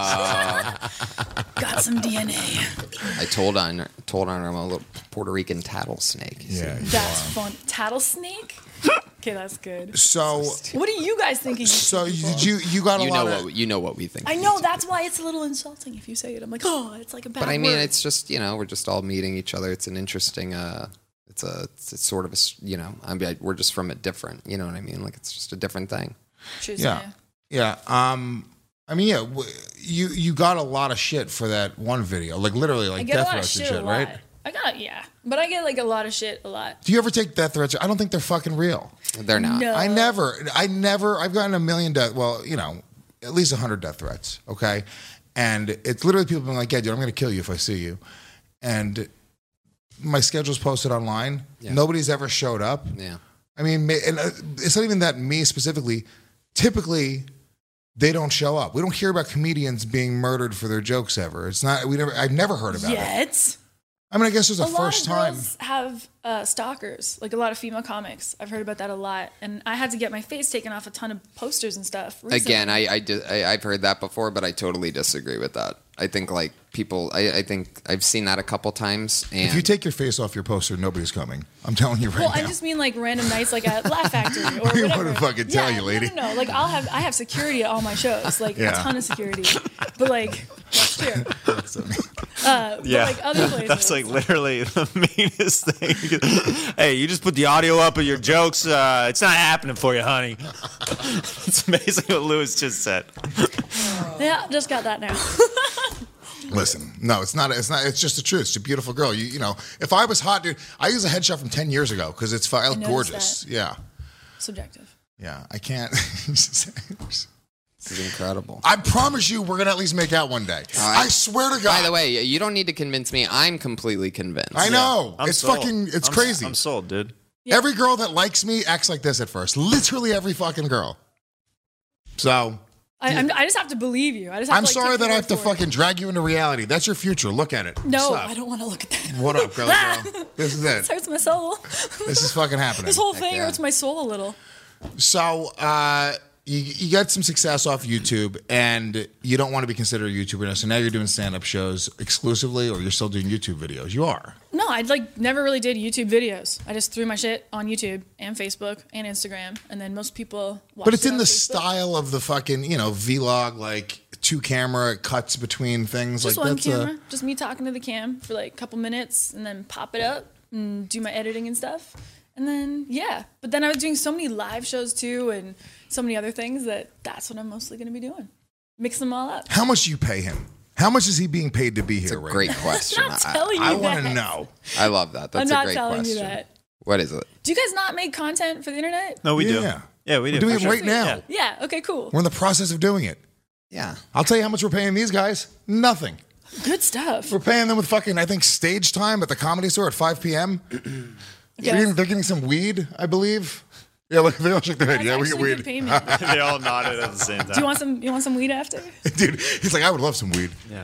Got some D N A. I told on her, told on her I'm a little Puerto Rican tattle snake. yeah. That's fun. Tattlesnake? Okay, that's good. So, What do you guys think of so people? you you got a You lot know of. what you know what we think. I of know YouTube. that's why it's a little insulting if you say it. I'm like, oh, it's like a bad But I mean, word. it's just you know we're just all meeting each other. It's an interesting. Uh, it's a it's, it's sort of a s- you know I mean we're just from it different. You know what I mean? Like it's just a different thing. Choose Yeah. me. Yeah. Um. I mean, yeah, w- you you got a lot of shit for that one video, like literally, like I get a death lot of threats and shit shit, a right? lot. I got yeah, but I get like a lot of shit a lot. Do you ever take death threats? I don't think they're fucking real. They're not. No. I never, I never, I've gotten a million death, well, you know, at least a hundred death threats, okay? And it's literally people being like, yeah, dude, I'm going to kill you if I see you. And my schedule's posted online. Yeah. Nobody's ever showed up. Yeah. I mean, ma- and uh, it's not even that me specifically. Typically, they don't show up. We don't hear about comedians being murdered for their jokes ever. It's not, we never, I've never heard about it. Yet. I mean, I guess it was A the lot first of time. girls have uh, stalkers, like a lot of female comics. I've heard about that a lot, and I had to get my face taken off a ton of posters and stuff. recently. Again, I, I, di- I I've heard that before, but I totally disagree with that. I think like people, I, I think I've seen that a couple times. And If you take your face off your poster, nobody's coming. I'm telling you right Well, now. I just mean like random nights, like at Laugh Factory or We whatever. wouldn't fucking tell Yeah, you, lady. No, no, no. Like I'll have, I have security at all my shows, like Yeah. a ton of security. But like, that's true. That's what I mean. Uh, but Yeah, like other places, that's like literally the meanest thing. you could- Hey, you just put the audio up of your jokes. Uh, it's not happening for you, honey. It's amazing what Lewis just said. yeah, just got that now. Listen, no, it's not. It's not. It's just the truth. It's a beautiful girl. You, you know, if I was hot, dude, I use a headshot from ten years ago because it's I look noticed gorgeous. that. Yeah, Subjective. yeah. I can't. this is incredible. I promise you, we're gonna at least make out one day. I- I swear to God. By the way, you don't need to convince me. I'm completely convinced. I know I'm it's sold. fucking. It's I'm- crazy. I'm sold, dude. Every girl that likes me acts like this at first. Literally every fucking girl. So I, I'm, I just have to believe you. I just have I'm to, like, sorry take that your I have word to for it. fucking drag you into reality. That's your future. Look at it. No, What's up? I don't want to look at that. What up, girl? girl? This is This it. hurts my soul. This is fucking happening. This whole thing yeah. hurts my soul a little. So uh, you, you got some success off YouTube, and you don't want to be considered a YouTuber now. So now you're doing stand-up shows exclusively, or you're still doing YouTube videos? You are. No, I like never really did YouTube videos. I just threw my shit on YouTube and Facebook and Instagram, and then most people watch But it's it in on the Facebook. style of the fucking, you know, vlog, like two camera cuts between things. Just like one that's camera, A, just me talking to the cam for like a couple minutes, and then pop it up and do my editing and stuff. And then yeah, but then I was doing so many live shows too, and so many other things that that's what I'm mostly going to be doing. Mix them all up. how much do you pay him? How much is he being paid to be here It's a right great now? question. I'm not I, telling you I that. want to know. I love that. That's I'm a not great telling question. you that. What is it? Do you guys not make content for the internet? No, we Yeah. do. Yeah, we do. We're doing for it sure. right now. Yeah. Yeah. Okay. Cool. We're in the process of doing it. Yeah. I'll tell you how much we're paying these guys. Nothing. Good stuff. We're paying them with fucking, I think, stage time at the Comedy Store at five p.m. They're, Yes. getting, they're getting some weed, I believe. Yeah, look, they all shook their head. That's Yeah, we get actually good weed. payment. They all nodded at the same time. Do you want some? You want some weed after? Dude, he's like, I would love some weed. Yeah.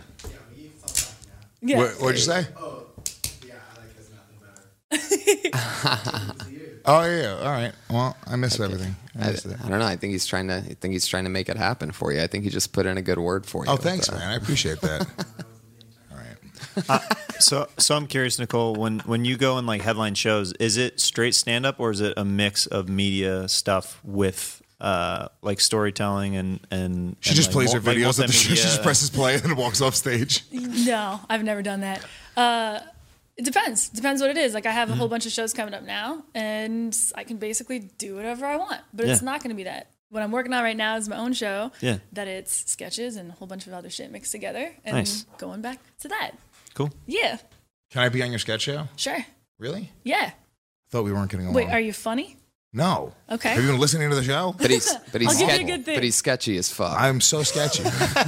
Yeah. What, what'd you say? Oh, yeah, I like there's nothing better. Oh, yeah, yeah. All right. Well, I missed everything. I I, missed it. I don't know. I think he's trying to. I think he's trying to make it happen for you. I think he just put in a good word for you. Oh, thanks, Uh, man. I appreciate that. All right. So, so I'm curious, Nicole. When when you go and like headline shows, is it straight stand up or is it a mix of media stuff with uh, like storytelling and and She and, just like, plays mul- her like, videos at the show. She multimedia? just presses play and then walks off stage. No, I've never done that. Uh, it depends. Depends what it is. Like I have a whole bunch of shows coming up now, and I can basically do whatever I want. But it's Yeah. not going to be that. What I'm working on right now is my own show. Yeah. That it's sketches and a whole bunch of other shit mixed together, and Nice. going back to that. Cool. Yeah. Can I be on your sketch show? Sure. Really? Yeah. Thought we weren't getting along. Wait, are you funny? No. Okay. Have you been listening to the show? But he's but he's I'll give you a sketchy. good thing. But he's sketchy as fuck. I'm so sketchy.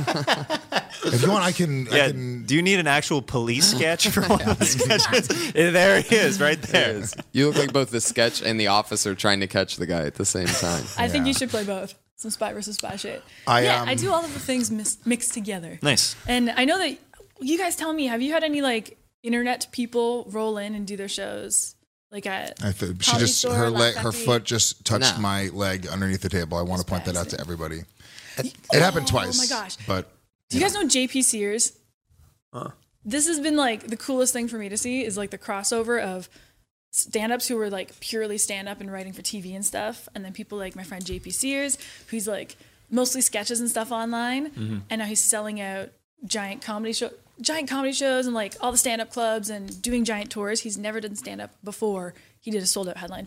If you want, I can. I Yeah. can Do you need an actual police sketch for one of the sketches? Yeah, there he is, right there. You look like both the sketch and the officer trying to catch the guy at the same time. I think Yeah. you should play both. Some spy versus spy shit. I, yeah, um, I do all of the things mis- mixed together. Nice. And I know that you guys tell me, have you had any like internet people roll in and do their shows? Like at I th- she Comedy just Store, her Laugh leg, her Factory? foot just touched No. my leg underneath the table. I want to point that out to bastard. everybody. It happened Oh twice. my gosh. But Do you guys know J P Sears? This has been like the coolest thing for me to see is like the crossover of stand-ups who were like purely stand-up and writing for T V and stuff, and then people like my friend J P Sears, who's like mostly sketches and stuff online, Mm-hmm. and now he's selling out giant comedy show, giant comedy shows, and like all the stand-up clubs and doing giant tours. He's never done stand-up before. He did a sold-out headline tour,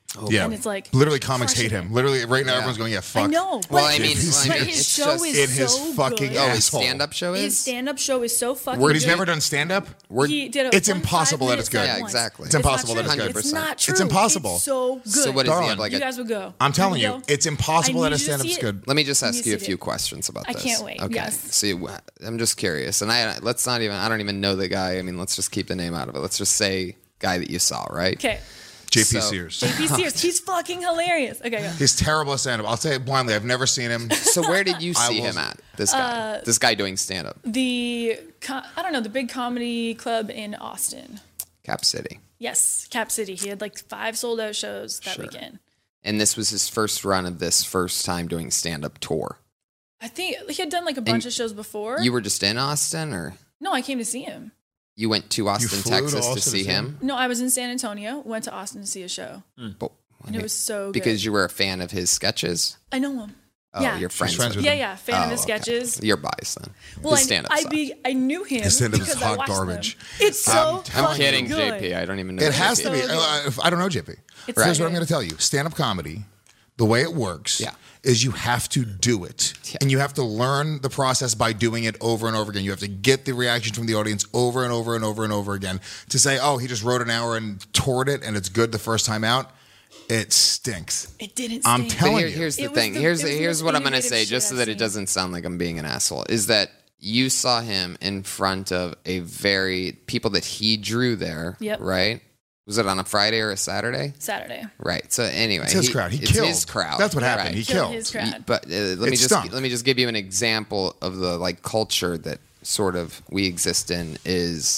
Yeah, And it's like literally comics hate crushing him. it. Literally right now everyone's going, yeah, fuck. I know. But Well, I mean, He's- well, I mean, his it's show just is in his so fucking good. oh, his asshole. stand-up show His is. stand-up show is so fucking Where he's good. never done stand up. We're, He did a It's one impossible that five-minute it's good. set Yeah, once. exactly. It's not impossible that it's true. good. It's not true. It's impossible. It's so good. so what does he have? Like you a, guys would go. I'm telling You you, go. it's impossible I that need his you to stand up's see it. good. Let me just ask You you a see few it. questions about I this. can't wait. Okay. Yes. See, wh- I'm just curious, and I let's not even. I don't even know the guy. I mean, let's just keep the name out of it. Let's just say guy that you saw, right? Okay. J P So- Sears. J P Sears. He's fucking hilarious. Okay, go. He's terrible at stand up. I'll say it blindly. I've never seen him. So where did you I see will- him at? This guy. this guy doing stand up. The co- I don't know the big comedy club in Austin. Cap City. Yes, Cap City. He had like five sold out shows that Sure. weekend. And this was his first run of this first time doing stand up tour. I think he had done like a bunch of shows before. You were just in Austin, or no, I came to see him. you went to Austin, flew to Texas to, Austin to see see him? No, I was in San Antonio. Went to Austin to see a show, But, and it was so good. because you were a fan of his sketches. I know him. Oh, yeah, you're friends, She's friends with with yeah, him. yeah. Fan Oh, of his okay. sketches. You're biased then. Well, his I, stand-up I sucked. be I knew him. His stand-up is because I hot watched garbage. them. It's so I'm- I'm I'm fucking kidding, good. J P. I don't even know. It has so to be. good. Uh, I don't know J P. It's Here's so what I'm good. going to tell you. Stand up comedy, the way it works Yeah. is you have to do it. Yeah. And you have to learn the process by doing it over and over again. You have to get the reaction from the audience over and over and over and over again. To say, oh, he just wrote an hour and toured it and it's good the first time out, it stinks. It didn't. I'm stink. But telling here- you. here's the It was thing. the- here's it was the here's most what I'm going to innovative say, just shit so I've that it seen. doesn't sound like I'm being an asshole. Is that you saw him in front of a very people that he drew there, Yep. right? Was it on a Friday or a Saturday? Saturday. Right. So anyway, It's his crowd. He it's killed. his crowd. That's what happened. Right. He Killed killed. his crowd. But uh, let me It just stunk. let me just give you an example of the like culture that sort of we exist in. Is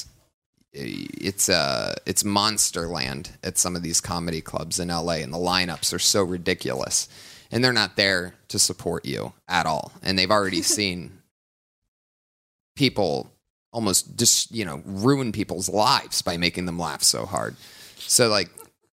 it's uh it's monster land at some of these comedy clubs in L A, and the lineups are so ridiculous, and they're not there to support you at all, and they've already seen people almost just you know ruin people's lives by making them laugh so hard. So like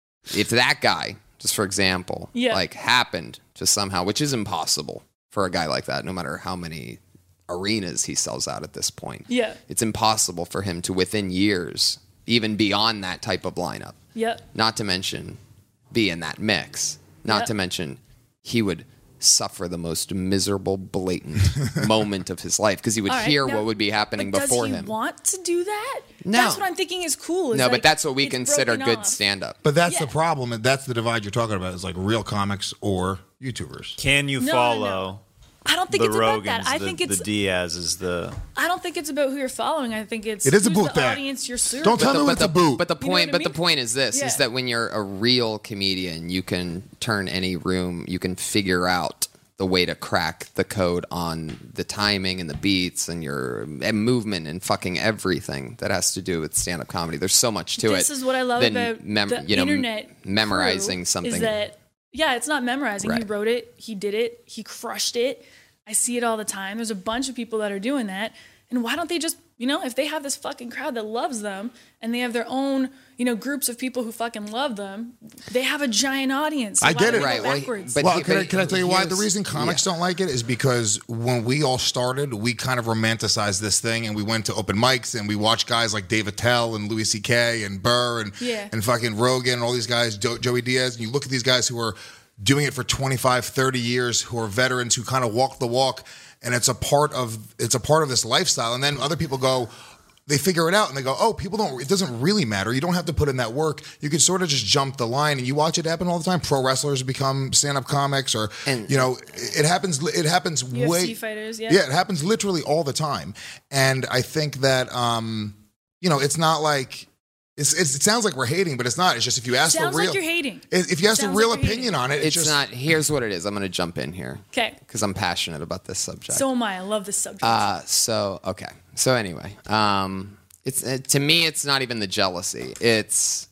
if that guy, just for example, Yeah. like happened to somehow, which is impossible for a guy like that, no matter how many arenas he sells out at this point. Yeah. It's impossible for him to within years, even beyond that type of lineup, Yep. not to mention be in that mix, not Yep. to mention he would suffer the most miserable, blatant moment of his life because he would All right, hear now- what would be happening but before does he him. want to do that? No. That's what I'm thinking is cool. is no, like, but that's what we it's consider broken good off. stand-up. But that's Yeah. the problem, and that's the divide you're talking about. Is like real comics or YouTubers. Can you No, no, follow no. I don't think the it's about Rogans, that. I the, think it's. the Diaz's, the I don't think it's about who you're following. I think it's. It is a who's boot the bag. audience you're serving. Don't tell me but it's the, a boot. But the You know point, what I but the mean? point is this: Yeah. is that when you're a real comedian, you can turn any room, you can figure out the way to crack the code on the timing and the beats and your and movement and fucking everything that has to do with stand-up comedy. There's so much to it. This is what I love than about mem- the you know, internet. memorizing crew something. Is that yeah? It's not memorizing. He Right. wrote it. He did it. He crushed it. I see it all the time. There's a bunch of people that are doing that. And why don't they just, you know, if they have this fucking crowd that loves them and they have their own, you know, groups of people who fucking love them, they have a giant audience. So I why get do it. they go Right, well, backwards? but- Well, he- can, I, but can I tell you why? The here's- reason comics yeah. don't like it is because when we all started, we kind of romanticized this thing, and we went to open mics and we watched guys like Dave Attell and Louis C K and Burr and Yeah. and fucking Rogan and all these guys, jo- Joey Diaz, and you look at these guys who are doing it for twenty-five, thirty years, who are veterans, who kind of walk the walk, and it's a part of it's a part of this lifestyle. And then other people go, they figure it out and they go, oh, people don't, it doesn't really matter. You don't have to put in that work. You can sort of just jump the line, and you watch it happen all the time. Pro wrestlers become stand-up comics, or, And- you know, it happens, it happens U F C way. fighters, yeah. Yeah, it happens literally all the time. And I think that, um, you know, it's not like, it's, it's, it sounds like we're hating, but it's not. It's just if you ask Sounds the real, like you're hating. if if you ask the Sounds real like you're opinion hating. on it, it's, It's just, not. Here's what it is. I'm going to jump in here Okay. because I'm passionate about this subject. So am I. I love this subject. Uh, so okay. So anyway, um, it's uh, to me, it's not even the jealousy. It's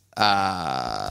uh,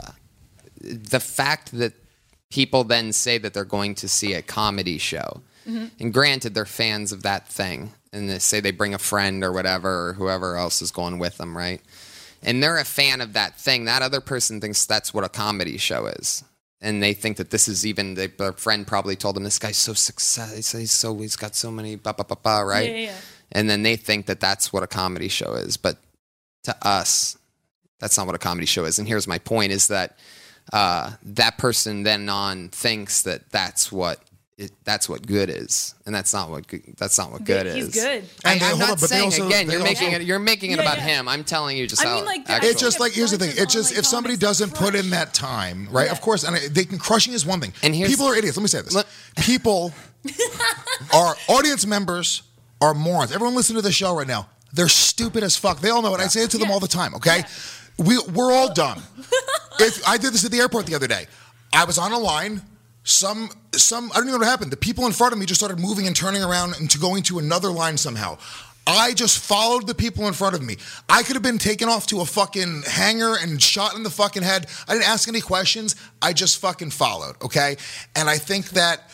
the fact that people then say that they're going to see a comedy show, and granted, they're fans of that thing, and they say they bring a friend or whatever, or whoever else is going with them, right? And they're a fan of that thing. That other person thinks that's what a comedy show is. And they think that this is even, they, their friend probably told them, this guy's so successful, he's so, he's got so many, ba, ba, ba, ba, right? Yeah, yeah, yeah. And then they think that that's what a comedy show is. But to us, that's not what a comedy show is. And here's my point is that uh, that person then on thinks that that's what it, that's what good is, and that's not what good, that's not what good He's is. good. I, And they- I'm hold not on, but they saying also- again. they You're also- making it. You're making it Yeah, about yeah. him. I'm telling you just I how. mean, like, that- actually- It's just like here's the thing. Bunch of It's just online if somebody comics doesn't put in crush. that time, right? Yeah. Of course, and they can crushing is one thing. And here's- people are idiots. Let me say this: Let- people are audience members are morons. Everyone listening to the show right now, they're stupid as fuck. They all know it. I say it to them Yeah. all the time. Okay, we we're all dumb. If I did this at the airport the other day, I was on a line. Some, some, I don't even know what happened. The people in front of me just started moving and turning around and to going to another line somehow. I just followed the people in front of me. I could have been taken off to a fucking hangar and shot in the fucking head. I didn't ask any questions. I just fucking followed, okay? And I think that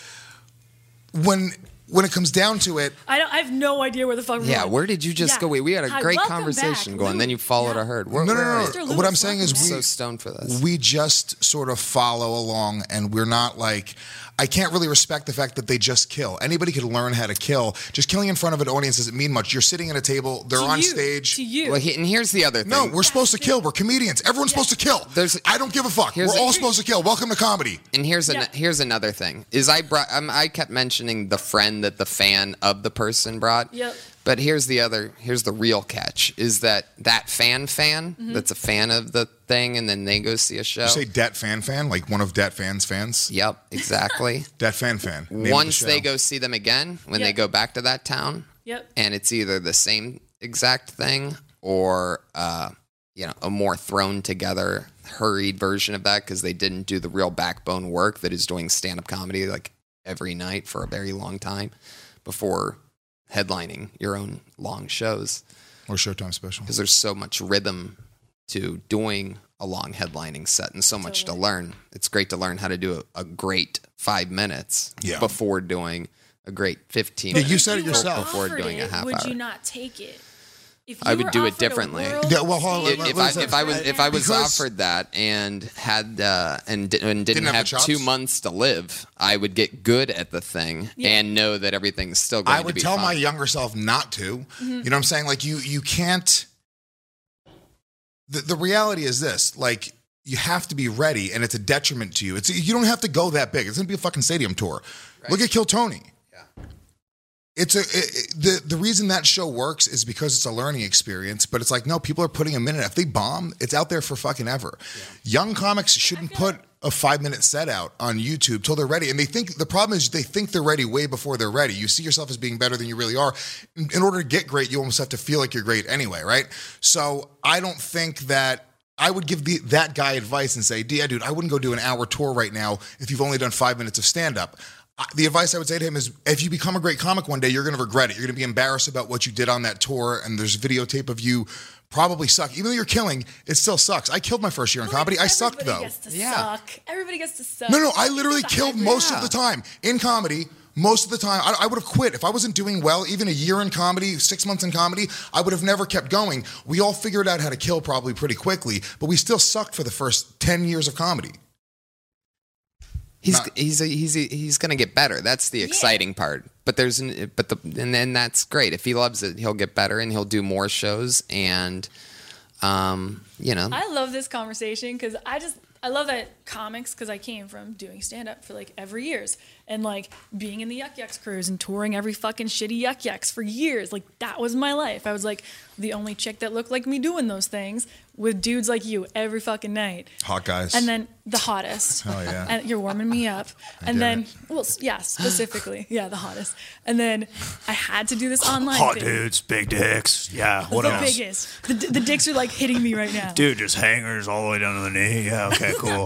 when when it comes down to it, I don't. I have no idea where the fuck. we're Yeah, going. where did you just Yeah. go? Wait, we had a Hi, great welcome conversation back, going. Then you Louis. followed Yeah. a herd. Where, no, no, where no, are no. you? Mister What Lewis, I'm saying is welcome we I'm so stoned for this. we just sort of follow along, and we're not like. I can't really respect the fact that they just kill. Anybody could learn how to kill. Just killing in front of an audience doesn't mean much. You're sitting at a table. They're To on you, stage. To you. Well, he, and here's the other thing. No, we're supposed to kill. We're comedians. Everyone's supposed to kill. There's- I don't give a fuck. We're here's a- all supposed to kill. Welcome to comedy. And here's an, Yeah. here's another thing is I brought um, I kept mentioning the friend that the fan of the person brought. Yep. But here's the other here's the real catch is that that fan fan Mm-hmm. that's a fan of the thing and then they go see a show. You say Det Fan Fan, like one of Det Fan's fans? Yep, exactly. Det Fan Fan. name of the Once show. they go see them again, when they Yep. go back to that town, Yep. and it's either the same exact thing or uh, you know a more thrown together, hurried version of that because they didn't do the real backbone work that is doing stand up comedy like every night for a very long time before headlining your own long shows Or Showtime special. because there's so much rhythm to doing a long headlining set and so much to Totally. learn. It's great to learn how to do a, a great five minutes Yeah. before doing a great fifteen. Yeah, you minutes said it If you were yourself. before offered doing a it, half would hour. you not take it? If I you would were do it offered a differently. world Yeah, well, hold on, stage if, if let- I listen. if I was if I was Because- offered that and had uh, and, di- and didn't, Didn't have the have, chops? two months to live, I would get good at the thing Yeah. and know that everything's still going I to would be tell fun. my younger self not to. Mm-hmm. You know what I'm saying? Like you you can't the, the reality is this, like you have to be ready and it's a detriment to you. It's you don't have to go that big. It's gonna be a fucking stadium tour. Look at Kill Tony. Yeah. It's a it, it- the the reason that show works is because it's a learning experience. But it's like no, people are putting a minute. If they bomb, it's out there for fucking ever. Young comics shouldn't put a five minute set out on YouTube till they're ready. And they think the problem is they think they're ready way before they're ready. You see yourself as being better than you really are. In, in order to get great, you almost have to feel like you're great anyway, right? So I don't think that. I would give the, that guy advice and say, yeah, dude, I wouldn't go do an hour tour right now if you've only done five minutes of stand up. The advice I would say to him is if you become a great comic one day, you're going to regret it. You're going to be embarrassed about what you did on that tour. And there's videotape of you probably suck. Even though you're killing, it still sucks. I killed my first year in comedy. I sucked Everybody though. Gets to Yeah. suck. Everybody gets to suck. No, no, I People literally suck. killed most Yeah. of the time in comedy. Most of the time, I, I would have quit. If I wasn't doing well, even a year in comedy, six months in comedy, I would have never kept going. We all figured out how to kill probably pretty quickly, but we still sucked for the first ten years of comedy. He's Not- he's a, he's a, he's going to get better. That's the exciting part. But there's an, but the and then that's great. If he loves it, he'll get better and he'll do more shows and um you know. I love this conversation because I just I love that comics because I came from doing stand up for like every years and like being in the Yuck Yucks crews and touring every fucking shitty Yuck Yucks for years. Like that was my life. I was like the only chick that looked like me doing those things with dudes like you every fucking night. Hot guys. And then the hottest. Hell yeah. And you're warming me up. and did then, it. well, s- yeah, specifically, yeah, the hottest. And then I had to do this online Hot thing. dudes, big dicks. Yeah, what the else? biggest. The, the dicks are like hitting me right now. Dude, just hangers all the way down to the knee. Yeah, okay, cool.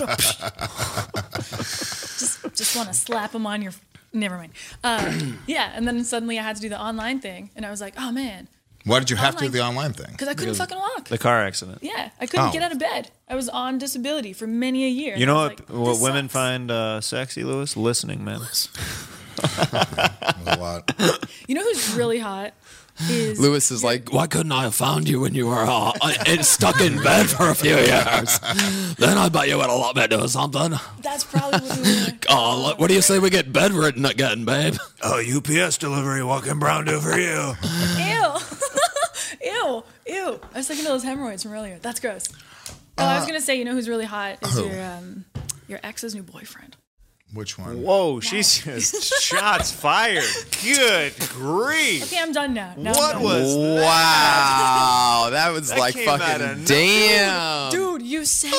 just just want to slap them on your. Never mind. Uh, yeah, and then suddenly I had to do the online thing, and I was like, oh man, Why did you have to do Online- the online thing? because I couldn't fucking walk. The car accident. Yeah, I couldn't Oh. get out of bed. I was on disability for many a year. You know and I was what? like, what this women sucks. find uh, sexy, Lewis? Listening, man. A lot. You know who's really hot is Lewis is like, why couldn't I have found you when you were uh, uh, stuck in bed for a few years? Then I bet you would have let me do something. That's probably what we were. Oh, what do you say we get bedridden again, babe? Oh, U P S delivery. What can Brown do for you? Ew. Ew. Ew. I was thinking of those hemorrhoids from earlier. That's gross. Oh, I was gonna say, you know who's really hot is Who? your um, your ex's new boyfriend. Which one? Whoa, she's just shots fired. Good grief. Okay, I'm done now. now What I'm done. was Wow, that was That like came out fucking of damn. Dude, you said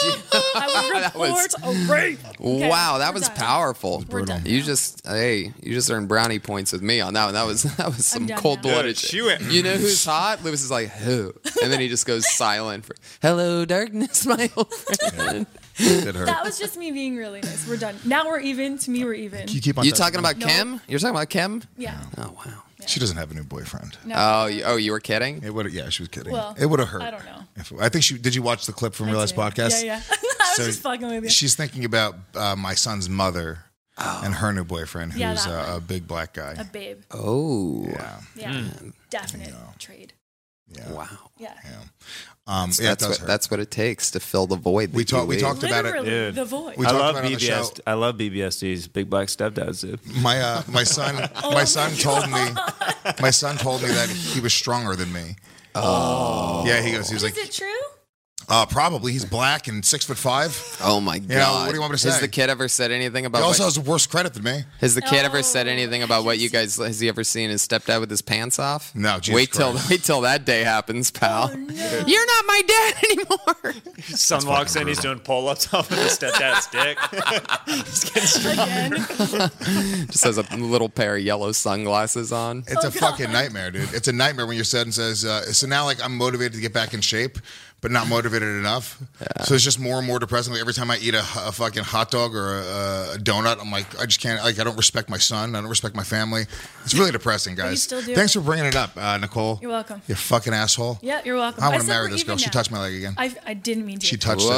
I would That report was- a rape. Okay, Wow, that we're was done. powerful. We're done. You just hey, you just earned brownie points with me on that one. That was that was some done cold now. blooded Good. shit. She went- You know who's hot? Lewis is like, who? And then he just goes silent for hello, darkness, my old friend. It hurt. That was just me being really nice. We're done. Now we're even. To me, we're even. You keep on You touching talking me. about No. Kim? You're talking about Kim? Yeah. Oh wow. She doesn't have a new boyfriend. No. Oh, you, oh, you were kidding? It would. Yeah, she was kidding. Well, it would have hurt. I don't know. If, I think she did. You watch the clip from I Real Life did. Podcast? Yeah, yeah. I was So just fucking with you. She's thinking about uh, my son's mother and her new boyfriend, who's Yeah, that uh, one. a big black guy. A babe. Oh. Yeah. Yeah. Definite trade. Yeah. Wow. Yeah. Yeah. Um, So yeah, it that's does what hurt. that's what it takes to fill the void. We that talked- you we leave. talked about it. Literally, Dude. the void. We I talked love about it on the B B S. show. I love B B S D's big black stepdads. Dude. My uh, my son Oh my son told me my son told me that he was stronger than me. Oh. Yeah, he goes. He was Is like, it true? uh, probably. He's black and six foot five. Oh my god! know, what do you want me to Has say? the kid ever said anything about? He also what- has worse credit than me. has the kid ever No, said anything about what you guys? Has he ever seen his stepdad with his pants off? No, Jesus wait till Christ. wait till that day happens, pal. Oh, no. You're not my dad anymore. Son walks in, he's doing pull ups off of his stepdad's dick. He's getting strong. Again. Just has a little pair of yellow sunglasses on. It's Oh, a fucking nightmare, dude. It's a nightmare when your son says, uh, so now like I'm motivated to get back in shape, but not motivated enough. So it's just more and more depressing. Like every time I eat a, a fucking hot dog or a, a donut, I'm like, I just can't, like, I don't respect my son. I don't respect my family. It's really depressing, guys. you still do Thanks it. for bringing it up, uh, Nicole. You're welcome. You fucking asshole. Yeah, you're welcome. I want to said marry we're this girl. even She now. touched my leg again. I, I didn't mean to. She touched it.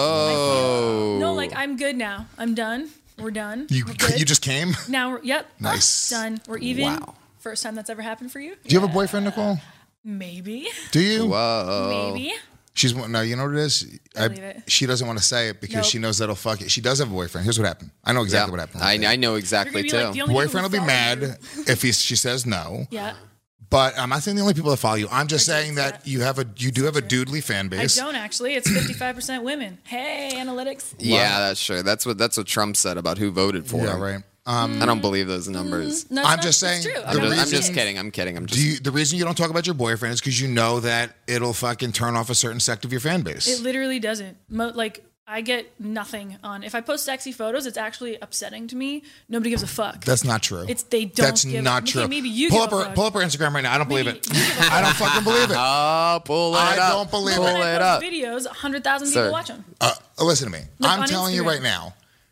Whoa. No, like I'm good now. I'm done. We're done. You, We're good. you just came? now. We're, yep. Nice. Done. We're even. Wow. First time that's ever happened for you. Do you have a boyfriend, Nicole? Maybe. Do you? Whoa. Maybe. She's no, you know what it is. I believe it. She doesn't want to say it because Nope. she knows that'll fuck it. She does have a boyfriend. Here's what happened. I know exactly Yeah. what happened. I, I know You're exactly gonna be too. like the only Boyfriend will people be who follow mad you. if he, she says no. Yeah. But I'm not saying the only people that follow you. I'm just Or saying dates, that yeah. you have a you do have a dudely fan I base. don't actually. It's fifty-five percent women. Hey, analytics. yeah, that's true. That's what that's what Trump said about who voted for Yeah, him. right. Um, I don't believe those numbers. No, it's I'm not- just saying It's true. the I I'm, don't just, I'm reason- just kidding. I'm kidding. I'm just. do you, the reason you don't talk about your boyfriend is because you know that it'll fucking turn off a certain sect of your fan base. It literally doesn't. Mo- like I get nothing on. If I post sexy photos, it's actually upsetting to me. Nobody gives a fuck. That's not true. It's- they don't That's give- not okay, true. maybe you pull give up a her fuck. pull up her Instagram right now. I don't believe Maybe it. you give a I don't fucking believe it. Oh, pull it I up. don't believe pull it. when I it post up. videos, one hundred thousand Sir. people watch them. Uh, listen to me. Like I'm on telling you Instagram. right now.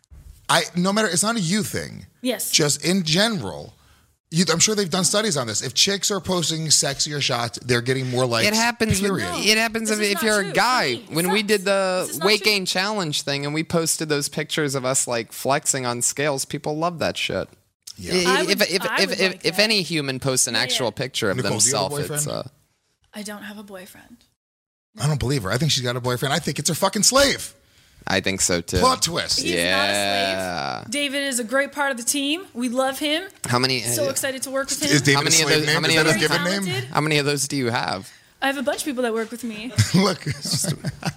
I no matter it's not a you thing. Yes. Just in general. You, I'm sure they've done studies on this. If chicks are posting sexier shots, they're getting more likes. It happens. With, Period. it happens This if, is if not you're true. a guy. For me, it When we sucks. did the This is not weight true. gain challenge thing, and we posted those pictures of us like flexing on scales, people love that shit. Yeah. I If would- if if I if, would if, like if that. any human posts an Yeah, actual yeah. picture of Nicole, do you have a themselves, it's boyfriend? uh, I don't have a boyfriend. I don't believe her. I think she's got a boyfriend. I think it's her fucking slave. I think so too. Plot twist. He's Yeah. not a slave. David is a great part of the team. We love him. How many? So excited to work with him. Is David How many a of slave those- name? how many Is of that those- his given name? Talented. How many of those do you have? I have a bunch of people that work with me. Look, it's just-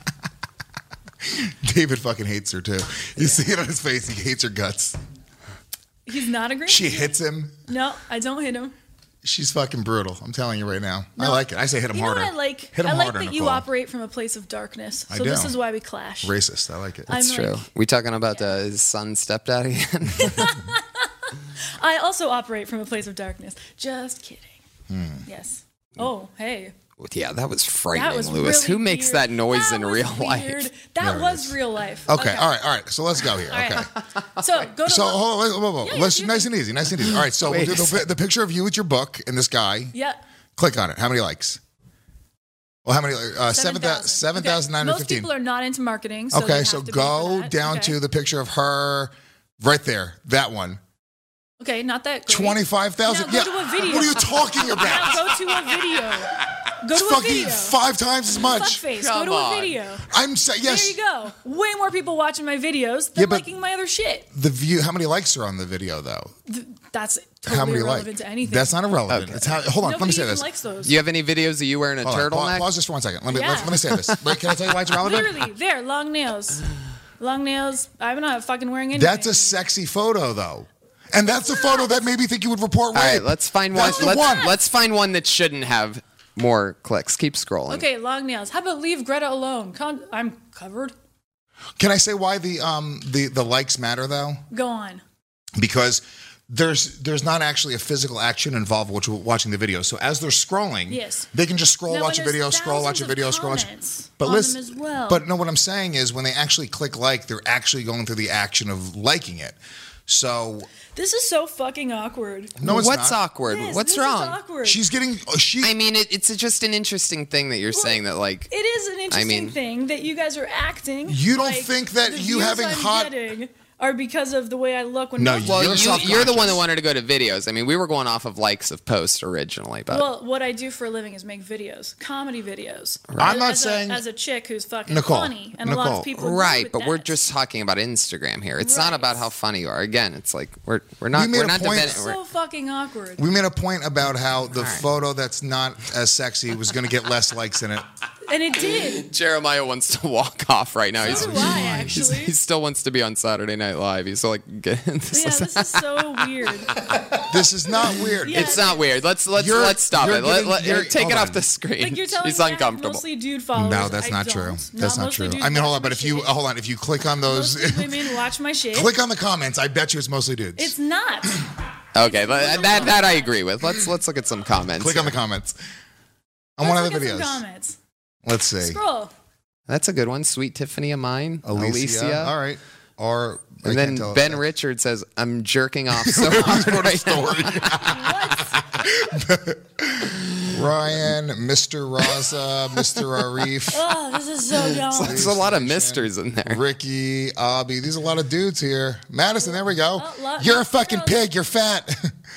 David fucking hates her too. You see it on his face. He hates her guts. He's not agreeing. She hits him. No, I don't hit him. She's fucking brutal. I'm telling you right now. I No. like it. I say hit him You know harder. what I like? Hit him I like harder, that you Nicole. operate from a place of darkness. I So this do. is why we clash. Racist. I like it. I'm It's true. like- We talking about uh, his son stepdad again? I also operate from a place of darkness. Just kidding. Hmm. Yes. Oh, hey. Yeah, that was frightening, That was Lewis. really Who makes weird. that noise That in was real weird. life? That There it was is. real life. Okay, all right, all right. So let's go here. All right. Okay. So go to So lo- hold on, wait, wait, wait. Yeah, yeah, Let's do nice it. and easy, nice and easy. All right, so we'll Wait do a the, second. the picture of you with your book and this guy. Yeah. Click on it. How many likes? Well, how many? Uh, seven thousand seven thousand nine hundred Most fifteen. people are not into marketing. So they Okay, have so to be go for that. down Okay. to the picture of her right there. That one. Okay, not that great. Twenty-five thousand. Now Yeah. go to a video. What are you talking Now about? go to a video. Go It's to a fucking video. five times as much. Fuckface. Come Go to on. a video. I'm saying yes. There you go. Way more people watching my videos than Yeah, but- liking my other shit. The view. How many likes are on the video though? Th- That's How totally many irrelevant likes? to anything. That's not irrelevant. It's how. Hold on. Nobody let me say even this. likes those. Do you have any videos of you wearing a Hold on, turtleneck? pa- pause just for one second. Let me Yeah. let, let me say this. Wait, can I tell you why it's relevant? Literally, there, long nails. Long nails. I'm not fucking wearing anything. That's a sexy photo though. And that's the photo that made me think you would report rape. All right, let's find one. That's the Let's, one. let's find one that shouldn't have more clicks. Keep scrolling. Okay, long nails. How about leave Greta alone? Con- I'm covered. Can I say why the um the the likes matter though? Go on. Because there's there's not actually a physical action involved with watching the video. So as they're scrolling, Yes. they can just scroll, Now, watch a when there's video, scroll, watch a thousands of video, scroll, watch. comments But on listen, them as well. but no, what I'm saying is when they actually click like, they're actually going through the action of liking it. So This is so fucking awkward. no, it's What's not. awkward? Yes, What's this is wrong? awkward. She's getting oh, she. I mean, it, it's just an interesting thing that you're saying that, like, It is an interesting mean- thing that you guys are acting. You don't like think that the you views having I'm hot- getting are because of the way I look when No, most well, You're you, you're the one that self-conscious. wanted to go to videos. I mean, we were going off of likes of posts originally, but Well, what I do for a living is make videos, comedy videos. I'm not as saying- a, as a chick who's fucking Nicole, funny, and a lot Nicole. of people agree right. with But we're that. just talking about Instagram here. It's not Right. about how funny you are. Again, it's like we're we're not We made we're a not point- debating. so fucking awkward. we made a point about how the photo that's not as sexy was going to get less likes in it. And it did. Jeremiah wants to walk off right now. So he's, do I, he's- actually. he still wants to be on Saturday Night Live. He's still like, get, this Yeah, is- this is so weird. This is not weird. Yeah. it's not weird. Let's let's You're- let's stop you're it. Let, getting- let, you're- take hold it on. off the screen. Like you're telling He's me I have uncomfortable. mostly dude followers. No, that's I not don't. true. That's not mostly true. dudes I mean, hold watch on, but my if you shit. hold on, if you click on those, Mostly women watch my shit. click on the comments. I bet you it's mostly dudes. It's not. Okay, but that that I agree with. Let's let's look at some comments. click on the here. comments. On Let's one of the look at videos. some comments. Let's see. Scroll. That's a good one. Sweet Tiffany of mine. Alicia. Alicia. All right. Or I And can't then tell if Ben that's- Richard says, "I'm jerking off so hard right now." Ryan, Mister Raza, Mister Arif, Oh, this is so dumb. There's a lot of misters in there. Ricky, Abby. These are a lot of dudes here. Madison, there we go. Oh, lot- You're a fucking girls. pig. You're fat.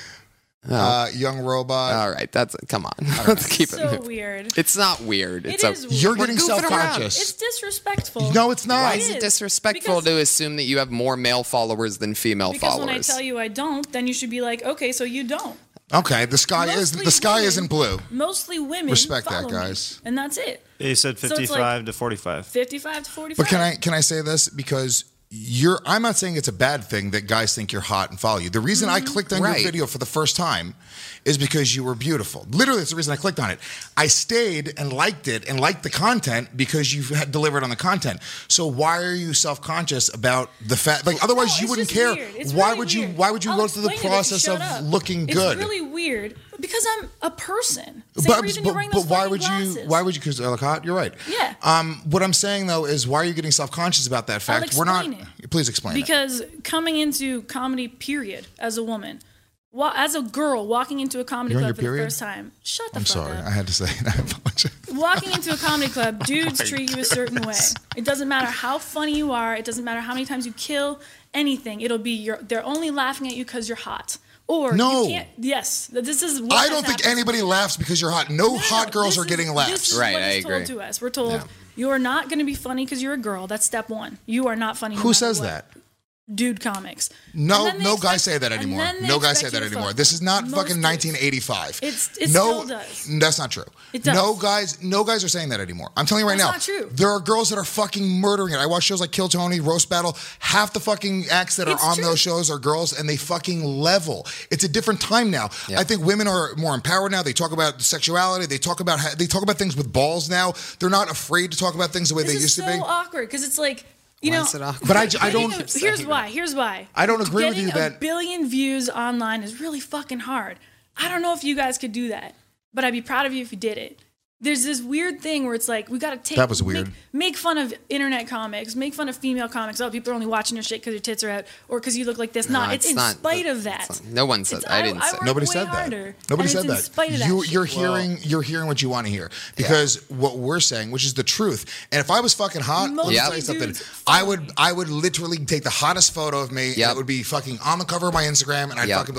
Uh, young robot. All right, that's come on. Let's keep it so moving. weird. It's not weird. It It's is a, weird. You're We're getting goofing around. self-conscious. It's disrespectful. No, it's not. Why It is it is, disrespectful because- to assume that you have more male followers than female Because followers? when I tell you I don't, then you should be like, okay, so you don't. Okay, the sky is Mostly the sky women- isn't blue. Mostly women. Respect that, follow me, guys. and that's it. He said So it's like- fifty-five to forty-five. fifty-five to forty-five. But can I can I say this because you're I'm not saying it's a bad thing that guys think you're hot and follow you. The reason I clicked on Right. your video for the first time is because you were beautiful. Literally, that's the reason I clicked on it. I stayed and liked it and liked the content because you had delivered on the content. So why are you self-conscious about the fact? Like otherwise, No, you it's wouldn't just care. weird. It's Why really would you? weird. Why would you I'll go through the explain it if you process shut of up. looking It's good? really weird because I'm a person. Same but reason but, you're wearing but those why fucking would you? glasses. Why would you? Because I look hot. You're right. Yeah. Um. What I'm saying though is, why are you getting self-conscious about that I'll fact? We're not. explain Please explain it. Because coming into comedy, period, as a woman, wa- as a girl walking into a comedy You're on club your for period? the first time, shut the I'm fuck sorry. up. I had to say it. I apologize. Walking into a comedy club, dudes treat you a certain way. It doesn't matter how funny you are. It doesn't matter how many times you kill anything. It'll be you're, they're only laughing at you because you're hot. Or No. you can't. Yes, this is. What I has don't think happened. anybody laughs because you're hot. No, No, no, hot no, girls this are is- getting This laughs. is Right, what I is agree. told to us. We're told Yeah. you are not going to be funny because you're a girl. That's step one. You are not funny. no Who matter says what. that? Dude comics. No, And then they no guys expect- say that and anymore. then they No guys say expect that you to anymore. fuck. This is not Most fucking dudes. nineteen eighty-five. It's- it no, still does. That's not true. It does. No guys, no guys are saying that anymore. I'm telling you right That's now. not true. There are girls that are fucking murdering it. I watch shows like Kill Tony, Roast Battle. Half the fucking acts that are It's on true. those shows are girls, and they fucking level. It's a different time now. Yeah. I think women are more empowered now. They talk about sexuality. They talk about they talk about things with balls now. They're not afraid to talk about things the way This they is used so to be. awkward because it's like you Why know. is it awkward? But I, I getting don't. a- here's why. Here's why. I don't agree with Getting you a that- billion views online is really fucking hard. I don't know if you guys could do that, but I'd be proud of you if you did it. There's this weird thing where it's like we got to take That was weird. Make, make fun of internet comics, make fun of female comics. Oh, people are only watching your shit because your tits are out, or because you look like this. No, Not. It's, it's in not- spite of that's that. not- no one said- It's- I didn't say- work Nobody way said that. harder, Nobody and said it's in that. spite of that you, shit. you're hearing, you're hearing what you want to hear because what we're saying, which is the truth. And if I was fucking hot, let me Mostly tell you something. dudes I would, I would literally take the hottest photo of me. And Yep. it would be fucking on the cover of my Instagram, and I'd Yep. fucking be like,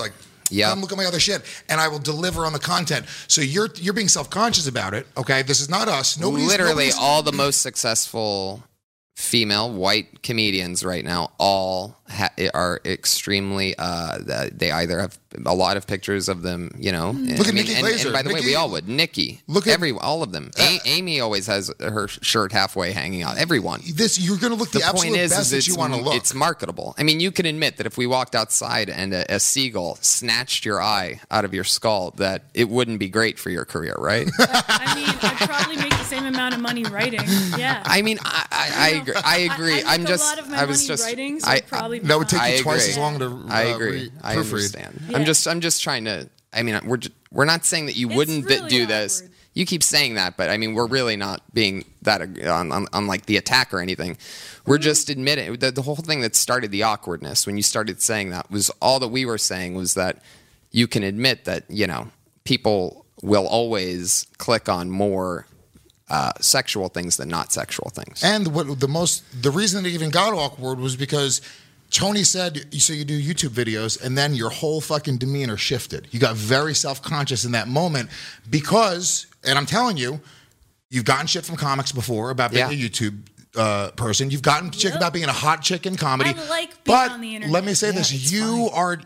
Yeah. Come look at my other shit, and I will deliver on the content. So you're you're being self conscious about it. Okay, this is not us. Nobody's Literally, nobody's, all the most successful female white comedians right now all ha- are extremely. Uh, they either have a lot of pictures of them, you know. Look I at mean, Nikki and, Glaser. and by the Nikki, way, we all would. Nikki, look at every all of them. A- Amy always has her shirt halfway hanging out. Everyone. This you're going to look the, The absolute point is, best is that it's, you want to look. it's marketable. I mean, you can admit that if we walked outside and a, a seagull snatched your eye out of your skull, that it wouldn't be great for your career, right? I mean, I'd probably make the same amount of money writing. Yeah. I mean, I, I, I agree. I agree. I, I I'm make just. a lot of my I was money just. writing, so I, I'd probably be that would take fine. you I twice agree. as long to. Uh, I agree. re- I proofread. understand. Yeah. I'm just. I'm just trying to. I mean, we're ju- we're not saying that you It's wouldn't really do this. awkward. You keep saying that, but I mean, we're really not being that ag- on, on, on like the attack or anything. We're just admitting the, the whole thing that started the awkwardness when you started saying that was all that we were saying was that you can admit that, you know, people will always click on more uh, sexual things than not sexual things. And what the most the reason it even got awkward was because Tony said, so you do YouTube videos, and then your whole fucking demeanor shifted. You got very self-conscious in that moment because, and I'm telling you, you've gotten shit from comics before about being Yeah. a YouTube uh, person. You've gotten shit Yep. about being a hot chick in comedy. I like being but on the internet. let me say Yeah, this: it's you are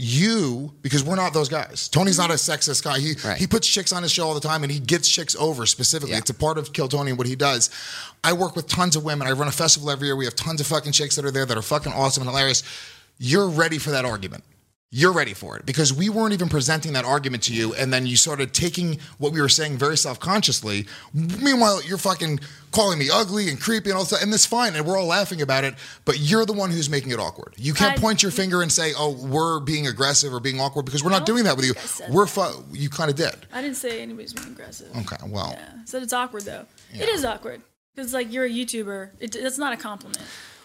you because we're not those guys. Tony's not a sexist guy. He Right. he puts chicks on his show all the time, and he gets chicks over specifically. Yeah. It's a part of Kill Tony and what he does. I work with tons of women. I run a festival every year. We have tons of fucking chicks that are there that are fucking awesome and hilarious. You're ready for that argument. You're ready for it because we weren't even presenting that argument to you, and then you started taking what we were saying very self-consciously. Meanwhile, you're fucking calling me ugly and creepy and all that, and that's fine, and we're all laughing about it. But you're the one who's making it awkward. You can't I- point your finger and say, "Oh, we're being aggressive or being awkward," because we're not don't doing that with you. think I said We're that. fu- you kind of did. I didn't say anybody's being aggressive. Okay, well, Yeah. I said it's awkward though. It is awkward because like you're a YouTuber. It, it's not a compliment.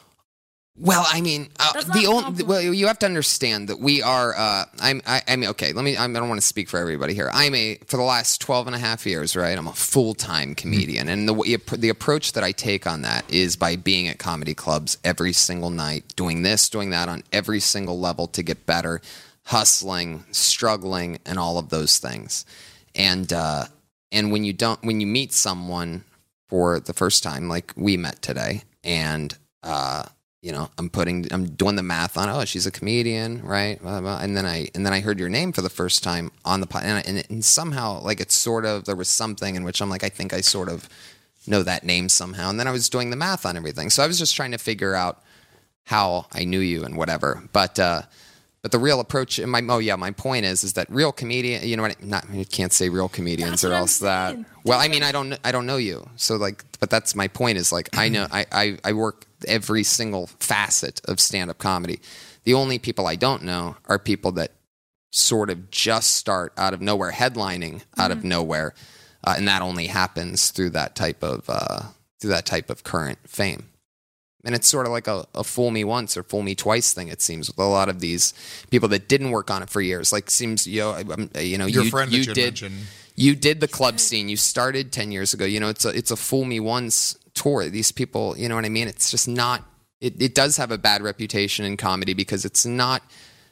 Well, I mean, uh, That's not the a only compliment. well, you have to understand that we are. Uh, I'm. I, I mean, okay. Let me. I don't want to speak for everybody here. I'm a for the last twelve and a half years, right? I'm a full time comedian, and the way- the approach that I take on that is by being at comedy clubs every single night, doing this, doing that on every single level to get better, hustling, struggling, and all of those things. And uh, and when you don't, when you meet someone for the first time, like we met today, and uh, you know, I'm putting, I'm doing the math on, oh, she's a comedian, right? Blah, blah, blah. And then I, and then I heard your name for the first time on the pod, and, I, and, it, and somehow, like, it's sort of, there was something in which I'm like, I think I sort of know that name somehow. And then I was doing the math on everything, so I was just trying to figure out how I knew you and whatever. But, uh, but the real approach, and my, oh yeah, my point is, is that real comedian, you know what? I, not, I can't say real comedians That's or what I'm else that. saying. Well, I mean, I don't, I don't know you, so like, but that's my point. Is like, I know, I, I, I work every single facet of stand-up comedy. The only people I don't know are people that sort of just start out of nowhere, headlining out of nowhere, uh, and that only happens through that type of uh, through that type of current fame. And it's sort of like a, a fool me once or fool me twice thing. It seems with a lot of these people that didn't work on it for years. Like seems you know, um, you know, Your you, friend that you you had did. mentioned. You did the club scene. You started ten years ago. You know, it's a it's a fool me once tour. These people, you know what I mean? It's just not. It, it does have a bad reputation in comedy because it's not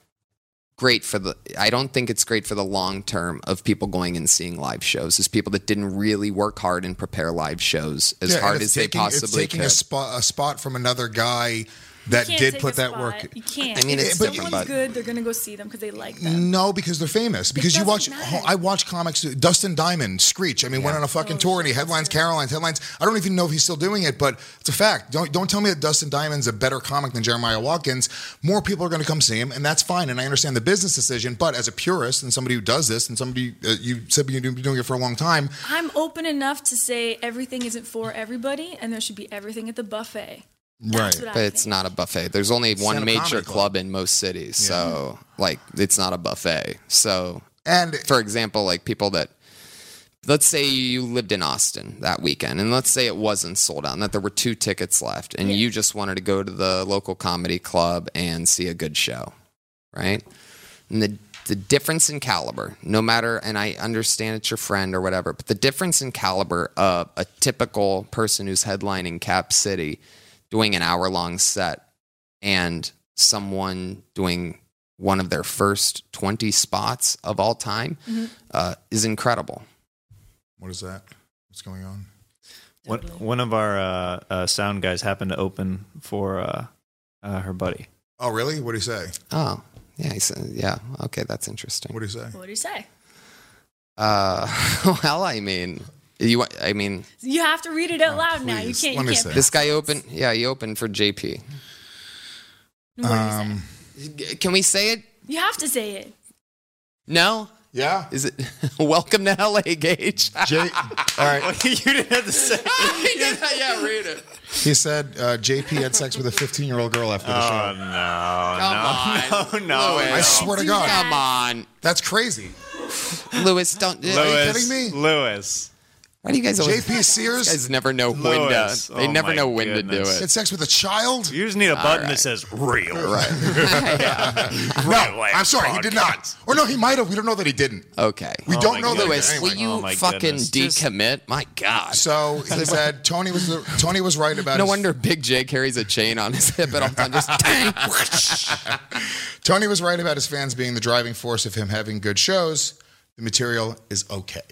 great for the. I don't think it's great for the long term of people going and seeing live shows. As people that didn't really work hard and prepare live shows as Yeah, and hard it's as they taking, possibly it's taking could. a spot a spot from another guy that You can't did take put a that spot. work. You can't. I mean, if it's but- someone's but- good, they're gonna go see them because they like them. No, because they're famous. Because you watch, doesn't matter. I watch comics. Dustin Diamond, Screech. I mean, went on a fucking tour and he headlines Caroline's headlines. I don't even know if he's still doing it, but it's a fact. Don't don't tell me that Dustin Diamond's a better comic than Jeremiah Watkins. More people are going to come see him, and that's fine. And I understand the business decision, but as a purist and somebody who does this, and somebody uh, you said you've been doing it for a long time, I'm open enough to say everything isn't for everybody, and there should be everything at the buffet. That's right? what But I it's think. not a buffet. There's only one not a major comedy club. club. in most cities, so like it's not a buffet. So, And for example, like people that, let's say you lived in Austin that weekend, and let's say it wasn't sold out, and that there were two tickets left, and you just wanted to go to the local comedy club and see a good show, right? And the the difference in caliber, no matter, and I understand it's your friend or whatever, but the difference in caliber of a typical person who's headlining Cap City doing an hour long set and someone doing one of their first twenty spots of all time Mm-hmm. uh, is incredible. What is that? What's going on? One, one of our uh, uh, sound guys happened to open for uh, uh, her buddy. Oh, really? What do you say? Oh, yeah, he said, yeah. Okay, that's interesting. What do you say? What do you say? Uh, well, I mean, you. I mean, You have to read it out loud now. You please, can't. let You me can't. say. this guy opened. Yeah, he opened for J P. What do you Um, say? Can we say it? You have to say it. No. Yeah. Is it? Welcome to L A, Gage. Jay, all right. You didn't have to say. yeah, read it. He said uh, J P had sex with a fifteen-year-old girl after the Oh show. no! Come on. No, no, Louis. no. I swear to do God. that. Come on, That's crazy. Lewis. Don't. Lewis, kidding me? Lewis. Why do you guys J always? P You Sears guys never know when to. Lewis. They Oh never my know when to goodness. do had it. sex with a child? You just need a button right. that says "real." Right. No, I'm sorry, he did not. Or no, he might have. We don't know that he didn't. Okay. We Oh don't my know that. Lewis, Anyway. will you Oh my fucking goodness. Just- decommit? My God. So he said Tony was the, Tony was right about No his, wonder Big J carries a chain on his hip at all times. Just dang. Tony was right about his fans being the driving force of him having good shows. The material is okay.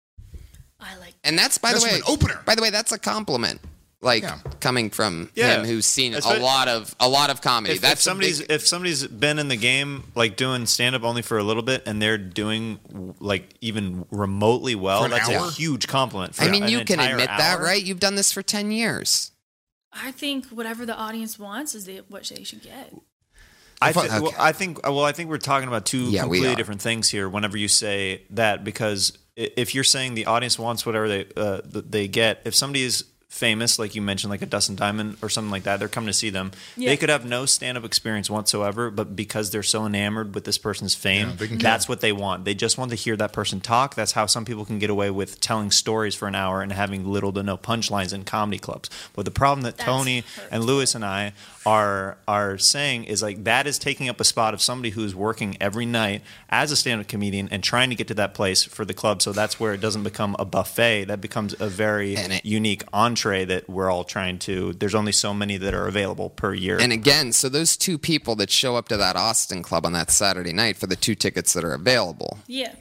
I like. And that's by That's the way, an opener. By the way, that's a compliment. Like Yeah. coming from Yeah. him, who's seen Espe- a lot of a lot of comedy. If, that's if somebody's a big, if somebody's been in the game, like doing stand up only for a little bit, and they're doing like even remotely well, For an that's hour? a huge compliment. For I mean, an you can entire admit that, hour. right? You've done this for ten years. I think whatever the audience wants is they, what they should get. I, th- Okay. well, I think well, I think we're talking about two Yeah, we completely are. different things here. Whenever you say that, because i- if you're saying the audience wants whatever they uh, th- they get, if somebody is famous, like you mentioned, like a Dustin Diamond or something like that, they're coming to see them. Yeah. They could have no stand-up experience whatsoever, but because they're so enamored with this person's fame, Yeah, they can that's what they want. They just want to hear that person talk. That's how some people can get away with telling stories for an hour and having little to no punchlines in comedy clubs. But the problem that That's Tony hurtful. and Lewis and I are are saying is like that is taking up a spot of somebody who's working every night as a stand-up comedian and trying to get to that place for the club. So that's where it doesn't become a buffet. That becomes a very And it- unique entree that we're all trying to. There's only so many that are available per year. And again, so those two people that show up to that Austin club on that Saturday night for the two tickets that are available, Yeah.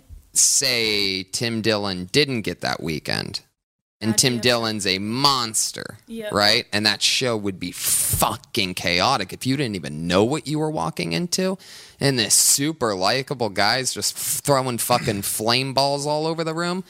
say Tim Dillon didn't get that weekend. And I'd Tim be upset. Dillon's a monster, Yep. right? And that show would be fucking chaotic if you didn't even know what you were walking into. And this super likable guy's just throwing fucking flame balls all over the room.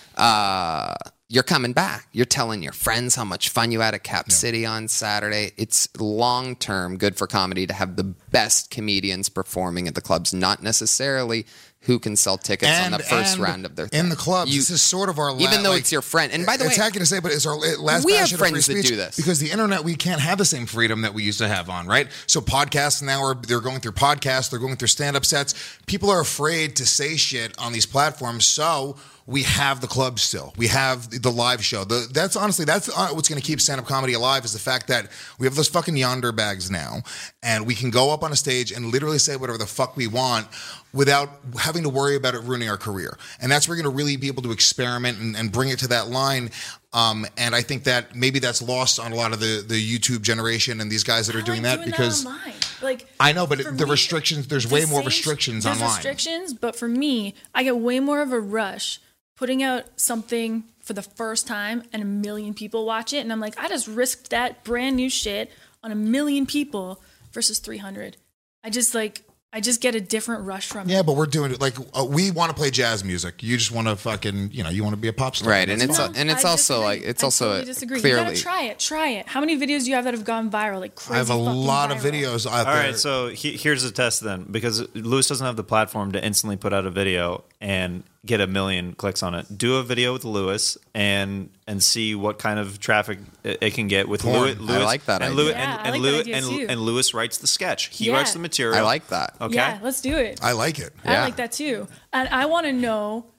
Uh, you're coming back. You're telling your friends how much fun you had at Cap City on Saturday. It's long term good for comedy to have the best comedians performing at the clubs, not necessarily who can sell tickets on the first and round of their in thing. the clubs. You- this is sort of our la- even though like, it's your friend. And by the way, it's hacking to say, but it's our last we have bastion of free friends that speech do this. because the internet we can't have the same freedom that we used to have on, right? So podcasts now are they're going through podcasts, they're going through stand-up sets. People are afraid to say shit on these platforms, so we have the club still. We have the live show. The, that's honestly that's uh, what's going to keep stand-up comedy alive is the fact that we have those fucking yonder bags now, and we can go up on a stage and literally say whatever the fuck we want without having to worry about it ruining our career. And that's where we're going to really be able to experiment and, and bring it to that line. Um, and I think that maybe that's lost on a lot of the, the YouTube generation and these guys that are I doing like that because online. Like I know, but for it, the me, restrictions, there's the way more same- restrictions there's online. restrictions, but for me, I get way more of a rush putting out something for the first time and a million people watch it. And I'm like, I just risked that brand new shit on a million people versus three hundred. I just like, I just get a different rush from Yeah, it. but we're doing it like uh, we want to play jazz music. You just want to fucking, you know, you want to be a pop star. right? And That's it's fine. and it's I also disagree. like it's I also totally disagree. clearly. You gotta try it. Try it. How many videos do you have that have gone viral? Like crazy. I have a fucking lot of viral? videos out All there. right, so he, here's the test then, because Lewis doesn't have the platform to instantly put out a video and get a million clicks on it. Do a video with Lewis and and see what kind of traffic it, it can get with Porn. Lewis. I Lewis like that and idea. Lewis, Yeah, and, I and, like Lewis, that idea and, too. and Lewis writes the sketch. He Yeah. writes the material. I like that. Okay. Yeah, let's do it. I like it. I Yeah. like that too. And I want to know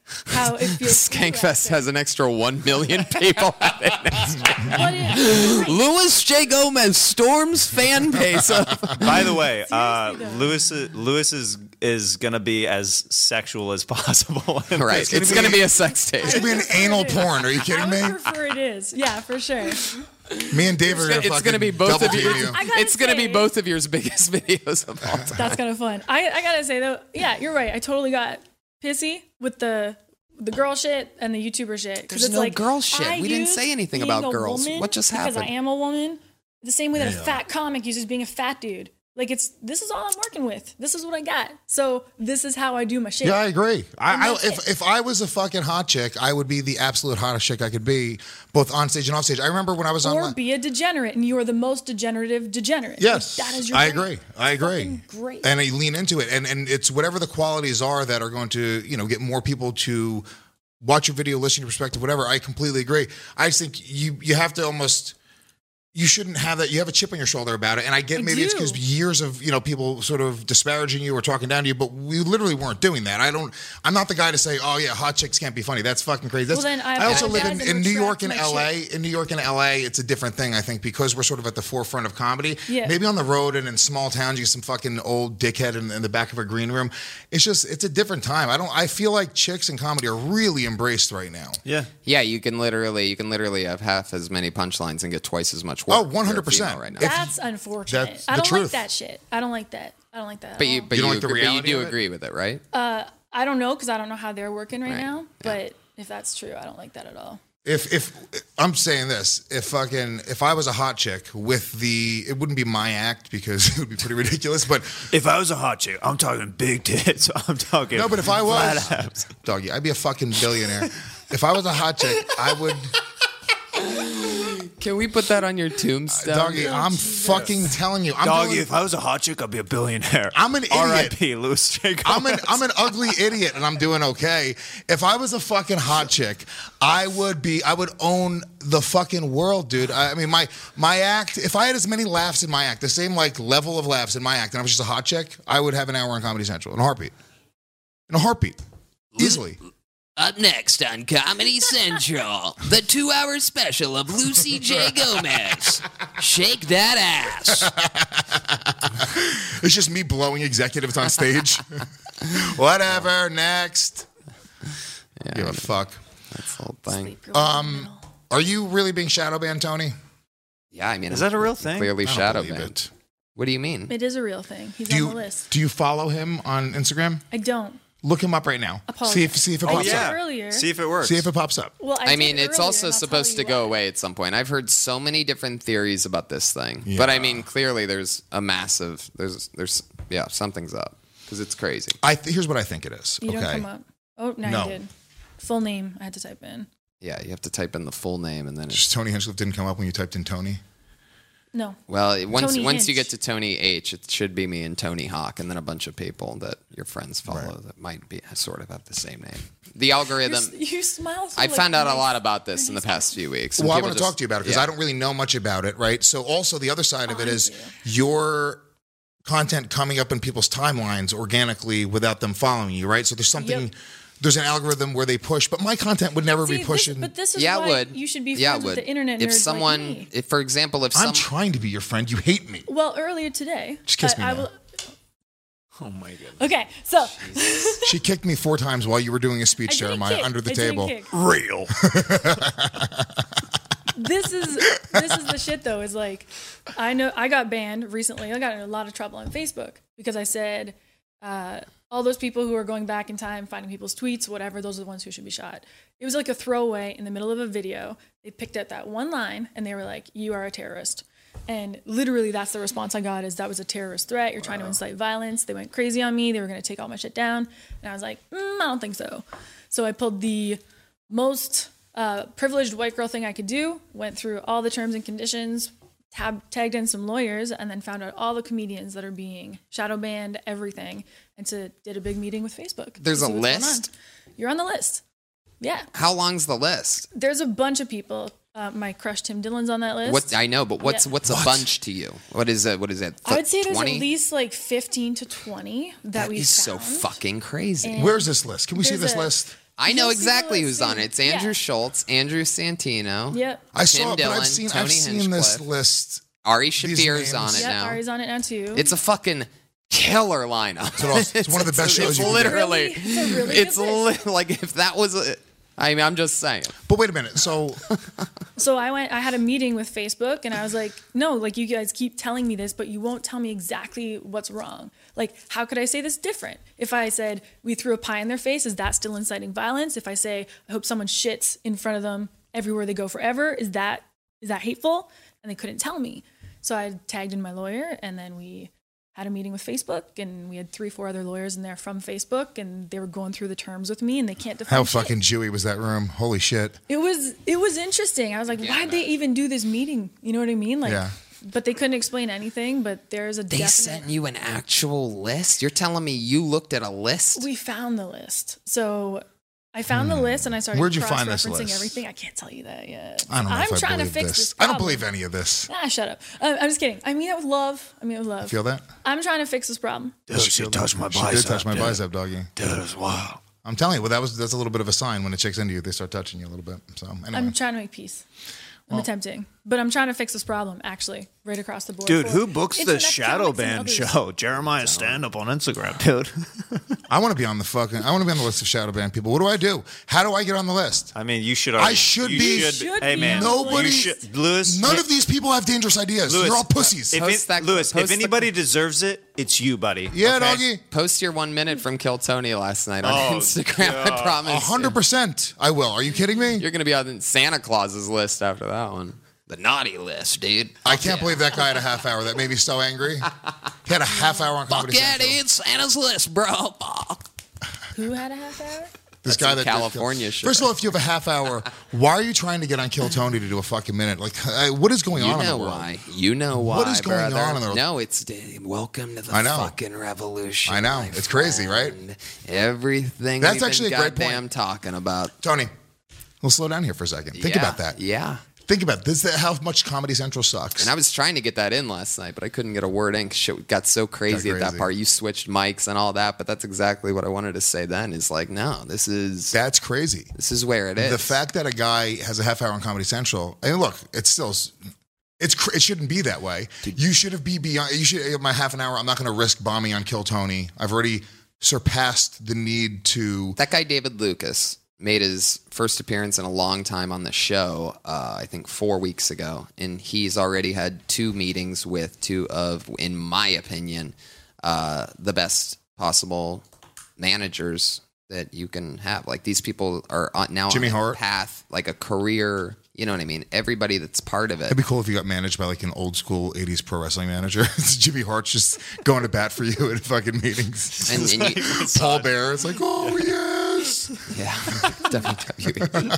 how it feels. to you Skankfest after. has an extra one million people at it next year. But it- Luis J. Gomez storms fan base up. By the way, uh, Seriously, though. Lewis Lewis is is gonna be as sexual as possible. in Right. this. It's going to be a sex tape. It's gonna be an anal porn. Are you I kidding would me? prefer it is. Yeah, for sure. Me and Dave are gonna It's fucking going to be both double of you. team you. I gotta It's going to be say- both of yours biggest videos of all time. That's kind of fun. I, I gotta say though, yeah, you're right. I totally got pissy with the the girl shit and the YouTuber shit. 'Cause There's it's no like, girl shit. I We didn't use say anything being about a girls. woman What just because happened? I am a woman. The same way that a fat comic uses being a fat dude. Like it's this is all I'm working with. This is what I got. So this is how I do my shit. Yeah, I agree. I, And I, that's if it. if I was a fucking hot chick, I would be the absolute hottest chick I could be, both on stage and off stage. I remember when I was on. Or my- be a degenerate, and you are the most degenerative degenerate. Yes, Like, that is your I brand. agree. I agree. Fucking great. And I lean into it, and and it's whatever the qualities are that are going to you know get more people to watch your video, listen to your perspective, whatever. I completely agree. I just think you you have to almost. You shouldn't have that. You have a chip on your shoulder about it, and I get I maybe it's do. because years of you know people sort of disparaging you or talking down to you, but we literally weren't doing that. I don't. I'm not the guy to say, "Oh yeah, hot chicks can't be funny." That's fucking crazy. That's, Well, then I also live in, apologize in and New York and retract my L A. In New York and L A, it's a different thing. I think because we're sort of at the forefront of comedy. Yeah. Maybe on the road and in small towns, you get some fucking old dickhead in, in the back of a green room. It's just it's a different time. I don't. I feel like chicks in comedy are really embraced right now. Yeah. Yeah, you can literally you can literally have half as many punchlines and get twice as much work. Oh, if you're a one hundred percent. female right now. If- That's unfortunate. That's I the don't like truth. that shit. I don't like that. I don't like that. But at you all. but You you, don't like the agree, but you reality do of it? agree with it, right? I don't know because I don't know how they're working right, Right. now. But if that's true, I don't like that at all. If if I'm saying this, if fucking if I was a hot chick with the, it wouldn't be my act because it would be pretty ridiculous. But If I was a hot chick, I'm talking big tits. I'm talking. no, but if I flat was, abs. doggy, I'd be a fucking billionaire. If I was a hot chick, I would, Can we put that on your tombstone? doggy. I'm fucking telling you, I'm Doggy, telling- if I was a hot chick, I'd be a billionaire. I'm an R I idiot. P Louis J. I'm an Gomez. I'm an ugly idiot and I'm doing okay. If I was a fucking hot chick, I would be I would own the fucking world, dude. I, I mean my my act, if I had as many laughs in my act, the same like level of laughs in my act, and I was just a hot chick, I would have an hour on Comedy Central in a heartbeat. In a heartbeat. Easily. Up next on Comedy Central, the two-hour special of Lucy J. Gomez. Shake that ass. It's just me blowing executives on stage. Whatever, next. Yeah, Give a fuck. that's the whole thing. Sleep really Um, in the middle. Are you really being shadow banned, Tony? Yeah, I mean, Is that a real thing? Clearly I don't shadow believe banned. it. What do you mean? It is a real thing. He's Do on you the list. do you follow him on Instagram? I don't. Look him up right now. Apologize. See if see if it I pops did up. earlier. See if it works. See if it pops up. Well, I, I mean, did it's earlier, also and I'll supposed tell to you go why. away at some point. I've heard so many different theories about this thing, but I mean, clearly there's a massive there's there's yeah something's up because it's crazy. I th- here's what I think it is. You okay. don't come up. Oh, no, No. you did. Full name. I had to type in. Yeah, you have to type in the full name and then it's Just Tony Hinchcliffe didn't come up when you typed in Tony. No. well it- once Tony once you Hinch. get to Tony H, it should be me and Tony Hawk, and then a bunch of people that your friends follow that might be sort of have the same name. The You're algorithm. s- you smile. So I like found out a nice. lot about this in the nice past few weeks. and Well, I people want to just- talk to you about it because yeah. I don't really know much about it, right? So also the other side of Oh, it I is do. your content coming up in people's timelines organically without them following you, right? So there's something, Yep. there's an algorithm where they push, but my content would never See, be this- pushing. but this is Yeah, it why would. you should be Yeah, it friends with would. the internet nerds If someone, like me. if for example, if I'm some, trying to be your friend. You hate me. Well, earlier today. Just kiss me I, I now. will. Oh my goodness. Okay, so She kicked me four times while you were doing a I speech, didn't Jeremiah, kick. under the I didn't table. kick. Real. this is this is the shit though. Is like I know I got banned recently. I got in a lot of trouble on Facebook because I said uh, all those people who are going back in time, finding people's tweets, whatever. Those are the ones who should be shot. It was like a throwaway in the middle of a video. They picked at that one line and they were like, "You are a terrorist." And literally, that's the response I got: is that was a terrorist threat. You're trying to incite violence. They went crazy on me. They were going to take all my shit down. And I was like, mm, I don't think so. So I pulled the most uh, privileged white girl thing I could do. Went through all the terms and conditions, tab- tagged in some lawyers, and then found out all the comedians that are being shadow banned, everything, and so did a big meeting with Facebook. to There's a see what's going list? on. You're on the list. Yeah, how long's the list? there's a bunch of people. Uh, my crush Tim Dillon's on that list. What I know, but what's Yeah. what's a bunch to you? What is it? What is it? I would say there's twenty? at least like fifteen to twenty that, That we is so found. fucking crazy. And Where's this list? Can we see there's this a- list? I know You'll see the exactly list who's on soon. it. It's Andrew Yeah. Schultz, Andrew Santino. Yep. I saw Tim it, but I've Dillon, seen Tony I've seen this Hinchcliffe. list. Ari These Shafir's names. on it Yep, now. Ari's on it now too. It's a fucking killer lineup. It's, also, it's one of the best shows It's you can literally, Really? It's a really it's good list. li- like if that was a, I mean, I'm just saying. But wait a minute. So So I went. I had a meeting with Facebook, and I was like, "No, like you guys keep telling me this, but you won't tell me exactly what's wrong. Like, how could I say this different? If I said we threw a pie in their face, is that still inciting violence? If I say I hope someone shits in front of them everywhere they go forever, is that is that hateful?" And they couldn't tell me. So I tagged in my lawyer, and then we had a meeting with Facebook, and we had three, four other lawyers in there from Facebook, and they were going through the terms with me, and they can't defend how shit. fucking Jewy was that room? Holy shit. It was it was interesting. I was like, why'd they even do this meeting? You know what I mean? Like, Yeah. but they couldn't explain anything. But there's a They definite. sent you an actual list? You're telling me you looked at a list? We found the list. So I found the list, and I started Where'd you find this cross-referencing list? everything. I can't tell you that yet. I don't know I'm if I trying to believe fix this. this. I don't problem. believe any of this. Ah, shut up. Um, I'm just kidding. I mean it with love. I mean it with love. Feel that? I'm trying to fix this problem. Dude, she touched my She bicep. did touch my dude. bicep, doggy. Dude, it was wild. I'm telling you, well, that was that's a little bit of a sign when a chick's into you, they start touching you a little bit. So anyway. I'm trying to make peace. I'm attempting, but I'm trying to fix this problem. Actually, right across the board. Dude, for who books the internet Shadow comics and Band others. show? Jeremiah stand up on Instagram, dude. I want to be on the fucking. I want to be on the list of shadow band people. What do I do? How do I get on the list? I mean, you should. I already- should you be. Should hey be man, on the Nobody. you should, Lewis. None of these people have dangerous ideas. Lewis, You're all pussies. If Post it, that- Lewis, post if the- anybody deserves it, it's you, buddy. yeah, okay? doggy. Post your one minute from Kill Tony last night on Oh, Instagram. I God. promise. A hundred percent. I will. Are you kidding me? You're going to be on Santa Claus's list after that one. The naughty list, dude. I can't believe that guy had a half hour. That made me so angry. He had a half hour on Fuck Comedy yeah, Central. dude. Santa's list, bro. Fuck. Who had a half hour? This That's guy some that California did, shit. First of all, if you have a half hour, why are you trying to get on Kill Tony to do a fucking minute? Like, uh, what is going You on in know the world? why. You know why. What is going brother. on in the world? No, it's uh, welcome to the I know. fucking revolution. I know. my It's crazy, right? friend. Everything That's we've actually been a great goddamn point. talking about. Tony, we'll slow down here for a second. Think Yeah, about that. Yeah. Think about this. How much Comedy Central sucks. And I was trying to get that in last night, but I couldn't get a word in because shit got so crazy, Got at that crazy. part. You switched mics and all that, but that's exactly what I wanted to say then is like, no, this is That's crazy. this is where it is. The fact that a guy has a half hour on Comedy Central, and look, it's still, it's cr- it shouldn't be that way. You should have be beyond. You should my half an hour. I'm not going to risk bombing on Kill Tony. I've already surpassed the need to. That guy, David Lucas, made his first appearance in a long time on the show, uh, I think four weeks ago. And he's already had two meetings with two of, in my opinion, uh, the best possible managers that you can have. Like these people are on, now Jimmy on a Hart. path, like a career, you know what I mean? Everybody that's part of it. It'd be cool if you got managed by like an old school eighties pro wrestling manager. Jimmy Hart's just going to bat for you in fucking meetings. And, and you, Paul Bear, it's like, oh yes, yeah, W W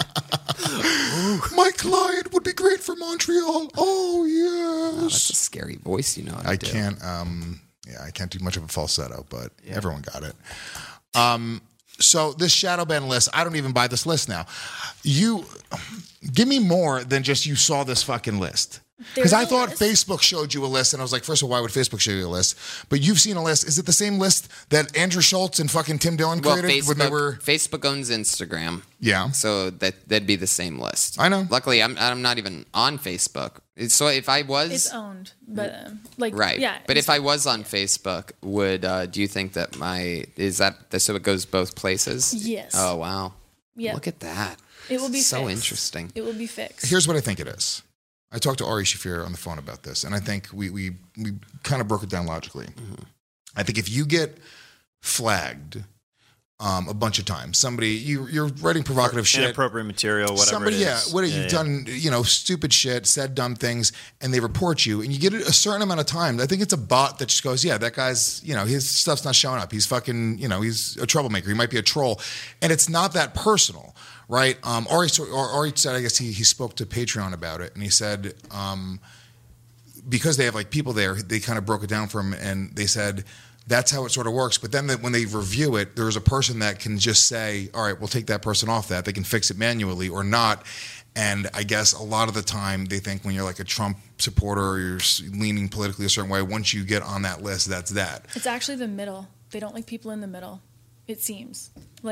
E. my client would be great for Montreal. Oh Oh, that's yes. a scary voice, you know. How to I do. can't. Um, yeah, I can't do much of a falsetto, but everyone got it. Um, so this shadow ban list, I don't even buy this list now. You give me more than just you saw this fucking list. Because I There's a thought list. Facebook showed you a list, and I was like, first of all, why would Facebook show you a list? But you've seen a list. Is it the same list that Andrew Schultz and fucking Tim Dillon Well, created when they Facebook, were? Facebook owns Instagram. Yeah. So that that'd be the same list. I know. Luckily, I'm I'm not even on Facebook. So if I was It's owned, but um, like right, yeah. but if it's- I was on Facebook, would uh, do you think that my is that so it goes both places? Yes. Oh wow. Yep. Look at that. it will be so fixed. interesting. It will be fixed. Here's what I think it is. I talked to Ari Shafir on the phone about this, and I think we we we kind of broke it down logically. Mm-hmm. I think if you get flagged um, a bunch of times, somebody you you're writing provocative shit, Inappropriate material, whatever somebody, it yeah, is. what Yeah, you've yeah. done, you know, stupid shit, said dumb things, and they report you, and you get it a certain amount of time. I think it's a bot that just goes, yeah, that guy's, you know, his stuff's not showing up. He's fucking, you know, he's a troublemaker. He might be a troll, and it's not that personal, right? Um, Ari, Ari said, I guess he he spoke to Patreon about it, and he said, um, because they have like people there, they kind of broke it down for him, and they said. That's how it sort of works. But then when they review it, there's a person that can just say, all right, we'll take that person off that. They can fix it manually or not. And I guess a lot of the time they think when you're like a Trump supporter or you're leaning politically a certain way, once you get on that list, that's that. It's actually the middle. They don't like people in the middle. It seems like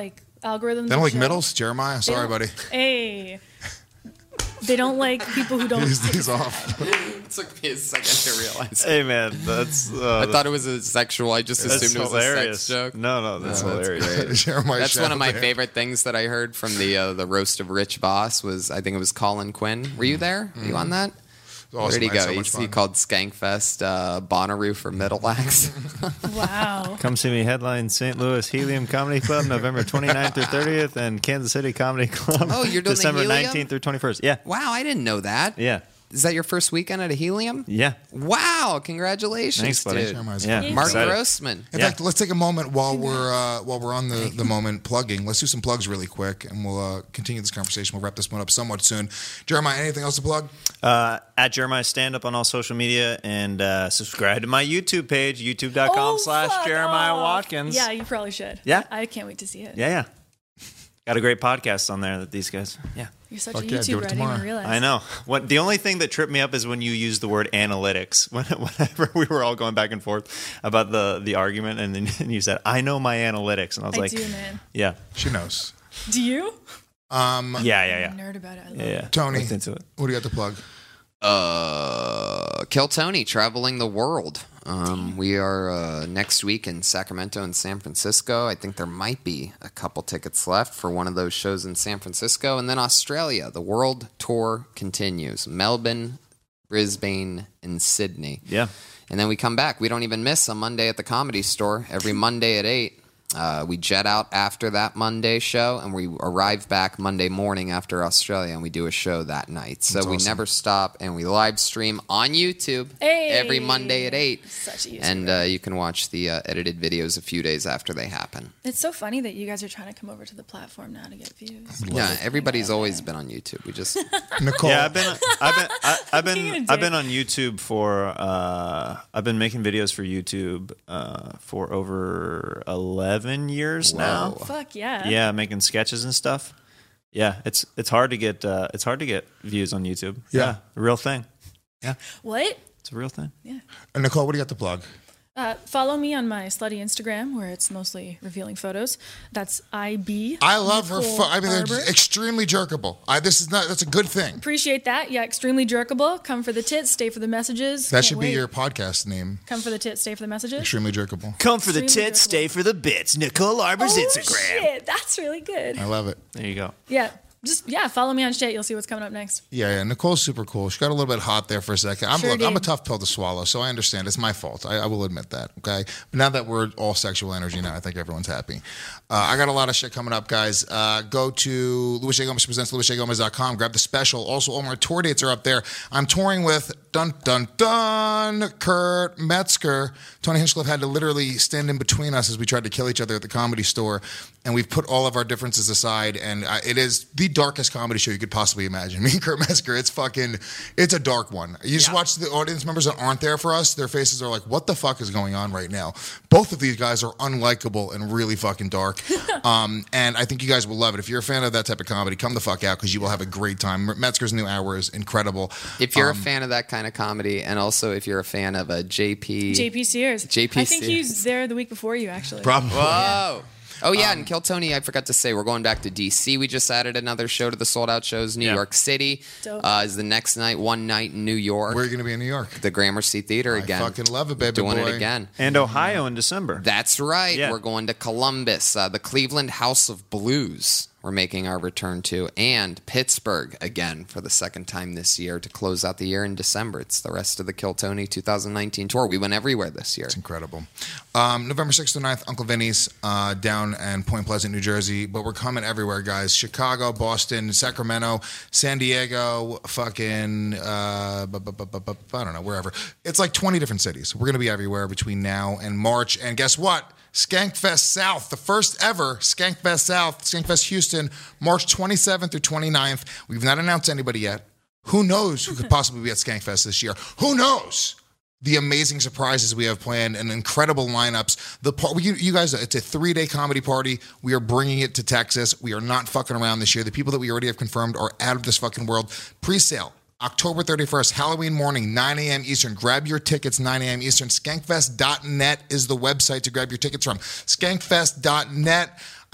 algorithms. They don't of like show. middles, Jeremiah. They Sorry, don't- buddy. Hey. They don't like people who don't. He's, he's off. It took me a second to realize. Hey man, that's. Uh, I thought it was a sexual. I just that's assumed it was hilarious. a sex joke. No, no, that's No, that's hilarious. great. Jeremiah That's one of my Shadowman. favorite things that I heard from the uh, the roast of Rich Voss was I think it was Colin Quinn. Were you there? Were you on that? Where Awesome. did he I had go? so he, much he fun. called Skankfest uh, Bonnaroo for middle acts. Wow. Come see me headline Saint Louis Helium Comedy Club November twenty-ninth through thirtieth and Kansas City Comedy Club Oh, you're doing the December Helium? nineteenth through twenty-first. Yeah. Wow, I didn't know that. Yeah. Is that your first weekend at a Helium? Yeah. Wow, congratulations, Thanks, buddy. dude. Jeremiah's Yeah. fucking Mark Excited. Grossman. In Yeah. fact, let's take a moment while we're uh, while we're on the, the moment plugging. Let's do some plugs really quick, and we'll uh, continue this conversation. We'll wrap this one up somewhat soon. Jeremiah, anything else to plug? Uh, at Jeremiah Stand Up on all social media and uh, subscribe to my YouTube page, youtube.com Oh, slash fuck Jeremiah off. Watkins. Yeah, you probably should. Yeah? I can't wait to see it. Yeah, yeah. Got a great podcast on there that these guys. Yeah. You're such Fuck a yeah, do it YouTuber. I didn't tomorrow. even realize. I know. What the only thing that tripped me up is when you use the word analytics. When, whenever we were all going back and forth about the, the argument, and then and you said, "I know my analytics," and I was I like, do, man. "Yeah, She knows. Do you? Um, yeah, yeah, yeah, Nerd about it. I love yeah." yeah. Tony, Looked into it. what do you got to plug? Uh, Kill Tony traveling the world. Um, we are uh, next week in Sacramento and San Francisco. I think there might be a couple tickets left for one of those shows in San Francisco. And then Australia. The world tour continues. Melbourne, Brisbane, and Sydney. Yeah. And then we come back. We don't even miss a Monday at the Comedy Store. Every Monday at eight. Uh, we jet out after that Monday show, and we arrive back Monday morning after Australia, and we do a show that night. So That's we awesome. never stop, and we live stream on YouTube Hey! every Monday at eight. Such a YouTuber. And uh, you can watch the uh, edited videos a few days after they happen. It's so funny that you guys are trying to come over to the platform now to get views. Yeah, everybody's always been on YouTube. We just Nicole. Yeah, I've been, I've been, I, I've Being a been, dick. I've been on YouTube for. Uh, I've been making videos for YouTube uh, for over eleven years now. Fuck yeah. Yeah, making sketches and stuff. Yeah, it's it's hard to get uh, it's hard to get views on YouTube. Yeah. a real thing. What? It's a real thing. Yeah. And Nicole, what do you got to plug? Uh, follow me on my slutty Instagram where it's mostly revealing photos. That's I B. I love her. Nicole Fu- I mean, they're Arbor. extremely jerkable. I, this is not. That's a good thing. Appreciate that. Yeah, extremely jerkable. Come for the tits, stay for the messages. That Can't should be wait. your podcast name. Come for the tits, stay for the messages. Extremely jerkable. Come for the Extremely tits, jerkable. stay for the bits. Nicole Arbor's Oh Instagram. shit, that's really good. I love it. There you go. Yeah, just yeah, follow me on shit. You'll see what's coming up next. Yeah, yeah. Nicole's super cool. She got a little bit hot there for a second. I'm, Sure look, I'm a did. tough pill to swallow, so I understand. It's my fault. I, I will admit that. Okay. But now that we're all sexual energy now, I think everyone's happy. Uh, I got a lot of shit coming up, guys. Uh, go to Louis J. Gomez presents louis j gomez dot com. Grab the special. Also, all my tour dates are up there. I'm touring with dun dun dun Kurt Metzger. Tony Hinchcliffe had to literally stand in between us as we tried to kill each other at the Comedy Store, and we've put all of our differences aside. And uh, it is the darkest comedy show you could possibly imagine. Me and Kurt Metzger. It's fucking. It's a dark one. You just watch the audience members that aren't there for us. Their faces are like, "What the fuck is going on right now?" Both of these guys are unlikable and really fucking dark. um, and I think you guys will love it. If you're a fan of that type of comedy, come the fuck out because you will have a great time. Metzger's new hour is incredible. if you're Um, a fan of that kind of comedy, and also if you're a fan of a J P J P Sears. J P I think Sears. he was there the week before you, actually. Probably. Whoa. Oh, yeah, Um, and Kill Tony, I forgot to say, we're going back to D C. We just added another show to the sold out shows. New Yeah. York City Dope. uh, is the next night, one night in New York. Where are you going to be in New York? the Gramercy Theater I again. fucking love it, baby Doing boy. it again. And Ohio in December. That's right. Yeah. We're going to Columbus, uh, the Cleveland House of Blues. We're making our return to, and Pittsburgh again for the second time this year to close out the year in December. It's the rest of the Kill Tony two thousand nineteen tour. We went everywhere this year. It's incredible. Um, November sixth to ninth, Uncle Vinny's uh, down in Point Pleasant, New Jersey. But we're coming everywhere, guys. Chicago, Boston, Sacramento, San Diego, fucking, uh, bu- bu- bu- bu- bu- I don't know, wherever. It's like twenty different cities. We're going to be everywhere between now and March. And guess what? Skankfest South, the first ever Skankfest South, Skankfest Houston, March twenty-seventh through twenty-ninth. We've not announced anybody yet. Who knows who could possibly be at Skankfest this year? Who knows? The amazing surprises we have planned and incredible lineups. The par- you, you guys, it's a three-day comedy party. We are bringing it to Texas. We are not fucking around this year. The people that we already have confirmed are out of this fucking world. Pre-sale. October thirty-first, Halloween morning, nine a.m. Eastern. Grab your tickets, nine a.m. Eastern. Skankfest dot net is the website to grab your tickets from. Skankfest dot net.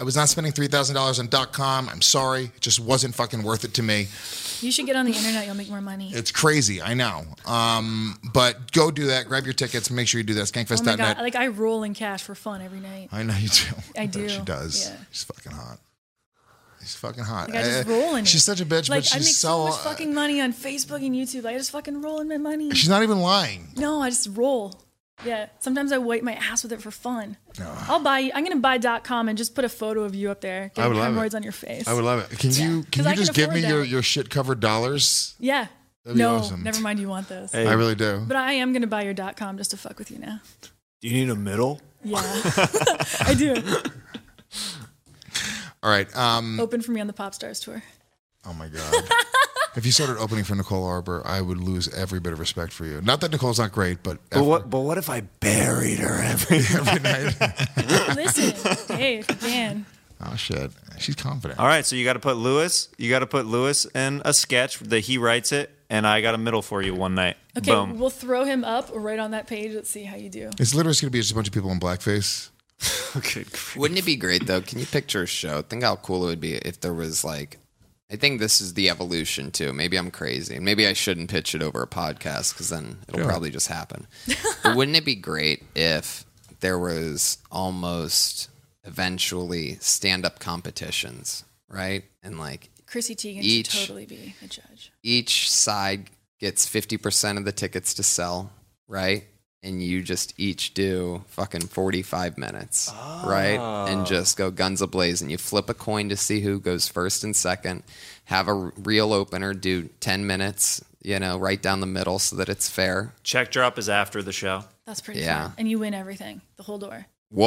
I was not spending three thousand dollars on .com. I'm sorry. It just wasn't fucking worth it to me. You should get on the internet. You'll make more money. It's crazy. I know. Um, but go do that. Grab your tickets. Make sure you do that. Skankfest Oh dot my net. god! Like I roll in cash for fun every night. I know you do. I do. She does. Yeah. She's fucking hot. She's fucking hot. Like I just Uh, roll in it. She's such a bitch, Like but she's I make so, so. much fucking money on Facebook and YouTube. I just fucking roll in my money. she's not even lying. No, I just roll. Yeah. Sometimes I wipe my ass with it for fun. I'll buy. I'm gonna buy .com and just put a photo of you up there I getting would love hemorrhoids it. on your face. I would love it. Can you 'Cause can I you can just give me afford your, that. your shit covered dollars? Yeah. That'd be no, awesome. never mind. You want those? I really do. But I am gonna buy your .com just to fuck with you now. Do you need a middle? Yeah, I do. All right. Um, Open for me on the Pop Stars tour. oh my god. If you started opening for Nicole Arbor, I would lose every bit of respect for you. Not that Nicole's not great, but But what? But what if I buried her every every night. Listen, hey, if you can. Oh shit, she's confident. All right, so you got to put Lewis. You got to put Lewis in a sketch that he writes it, and I got a middle for you one night. Okay, Boom. we'll throw him up right on that page. Let's see how you do. It's literally going to be just a bunch of people in blackface. Okay. Wouldn't it be great though? Can you picture a show? Think how cool it would be if there was like. I think this is the evolution too. Maybe I'm crazy. Maybe I shouldn't pitch it over a podcast because then it'll Sure. probably just happen. But wouldn't it be great if there was almost eventually stand-up competitions, right? And like Chrissy Teigen each should totally be a judge. each side gets fifty percent of the tickets to sell, right? And you just each do fucking forty-five minutes, right? And just go guns ablaze. And you flip a coin to see who goes first and second. Have a real opener do ten minutes, you know, right down the middle so that it's fair. Check drop is after the show. That's pretty Yeah. fun. And you win everything, the whole door.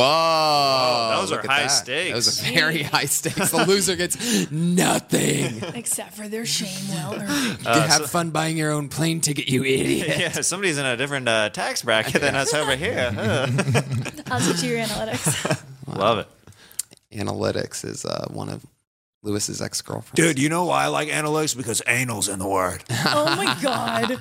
Whoa. those are look at high that. stakes. Those are very high stakes. The loser gets nothing. Except for their shame well earned. Uh, Have so- fun buying your own plane ticket, you idiot. Yeah, somebody's in a different uh, tax bracket than us over here. Huh. I'll teach you your analytics. Love it. Analytics is uh, one of Lewis's ex-girlfriends. Dude, you know why I like analytics? Because anal's in the word. Oh my god.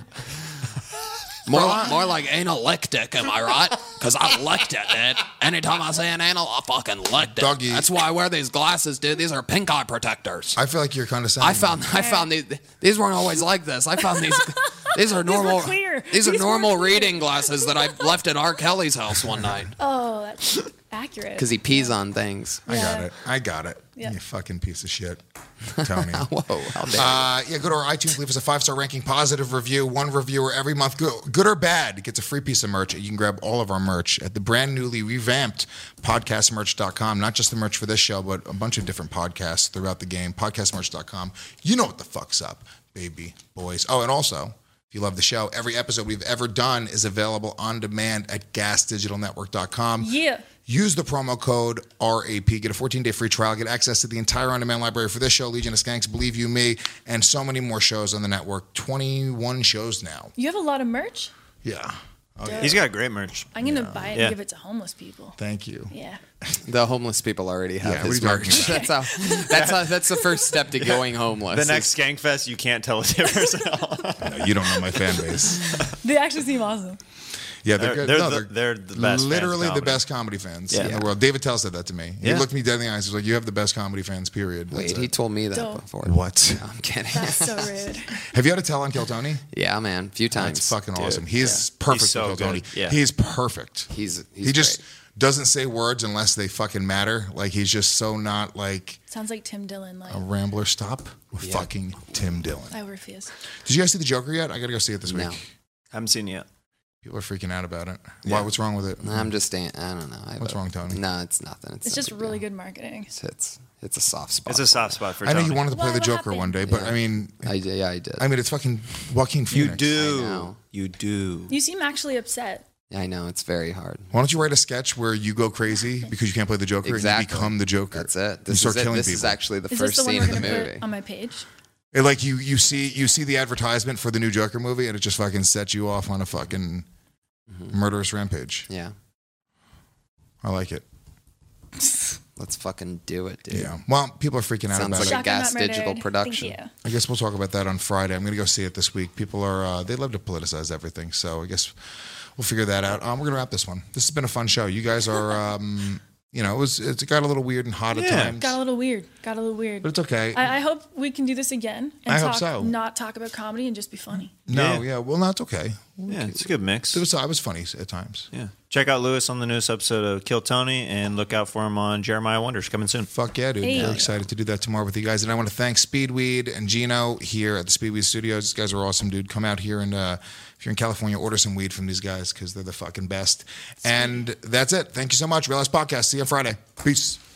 More, more like analectic, am I right? Because I licked it, dude. Anytime I say an anal, I fucking licked it. Doggy. That's why I wear these glasses, dude. These are pink eye protectors. I feel like you're condescending. I found, I found these. These weren't always like this. I found these. These are were normal. clear. These are These were normal clear. reading glasses that I left at R. Kelly's house one night Oh, that's accurate. because he pees on things. I got Yeah. it. I got it. Yeah. You fucking piece of shit, Tony. Whoa, how dare you. Uh, yeah, go to our iTunes, leave us a five-star ranking, positive review. One reviewer every month, good, good or bad, gets a free piece of merch. You can grab all of our merch at the brand newly revamped podcast merch dot com. Not just the merch for this show, but a bunch of different podcasts throughout the game. podcast merch dot com. You know what the fuck's up, baby boys. Oh, and also, if you love the show, every episode we've ever done is available on demand at gas digital network dot com. Yeah. Use the promo code R A P. Get a fourteen-day free trial. Get access to the entire on-demand library for this show, Legion of Skanks, Believe You Me, and so many more shows on the network. twenty-one shows now. You have a lot of merch? Yeah. Oh, yeah. He's got great merch. I'm going to buy it Yeah. and give it to homeless people. Thank you. Yeah. The homeless people already have Yeah, what his are you talking merch. That's how. That's how. That's the first step to going homeless. The next Skankfest, you can't tell the difference at all. No, you don't know my fan base. They actually seem awesome. Yeah, they're, They're- good. they're No, the- they're the best Literally fans the comedy. best comedy fans Yeah. in the world. David Tell said that to me. He Yeah. looked me dead in the eyes. He was like, "You have the best comedy fans." Period. That's Wait, it. he told me that Don't. before. What? I'm kidding. That's so rude. Have you had a tell on Kill Tony? Yeah, man, a few times. That's fucking Dude, awesome. He's yeah. perfect He's so for Kill Tony. good. Yeah. He's perfect. He's, he's he just great. doesn't say words unless they fucking matter. Like he's just so not like Sounds like Tim Dillon. Like a rambler. Stop with Yeah. fucking Tim Dillon. I refuse. Did you guys see the Joker yet? I gotta go see it this week. No. Haven't seen it yet. People are freaking out about it. Why? What's wrong with it? I'm just. I don't know. I What's wrong, Tony? No, it's nothing. It's, It's no just big really deal. good marketing. It's, it's it's a soft spot. It's a soft spot for I know Tony. you wanted to play Why, the what Joker happened? one day, but Yeah. I mean, I did. Yeah, I did. I mean, it's fucking Joaquin You Phoenix. I do. know. You do. You seem actually upset. I know it's very hard. Why don't you write a sketch where you go crazy because you can't play the Joker Exactly. and you become the Joker? That's it. You This start is it. killing This people. is actually the Is first this the one scene we're of the going to movie. put on my page? It, like you, you see, you see the advertisement for the new Joker movie, and it just fucking sets you off on a fucking murderous rampage. Yeah, I like it. let's fucking do it, dude. Yeah. Well, people are freaking out Sounds about like it. a Shock, I'm gas not murdered. digital Thank production. you. I guess we'll talk about that on Friday. I'm going to go see it this week. People are, uh, they love to politicize everything. So I guess we'll figure that out. Um, we're going to wrap this one. This has been a fun show. You guys are, um, you know, it was it got a little weird and hot at Yeah. times. Got a little weird. Got a little weird. But it's okay. I, I hope we can do this again and I talk, hope so. not talk about comedy and just be funny. No, Yeah. yeah. Well, no, it's okay. Yeah, it's a good mix. It was, I was funny at times. Yeah. Check out Lewis on the newest episode of Kill Tony and look out for him on Jeremiah Wonders coming soon. Fuck yeah, dude. Hey. Very excited to do that tomorrow with you guys. And I want to thank Speedweed and Gino here at the Speedweed Studios. These guys are awesome, dude. Come out here and uh, if you're in California, order some weed from these guys because they're the fucking best. And that's it. Thank you so much. Realize Podcast. See you on Friday. Peace.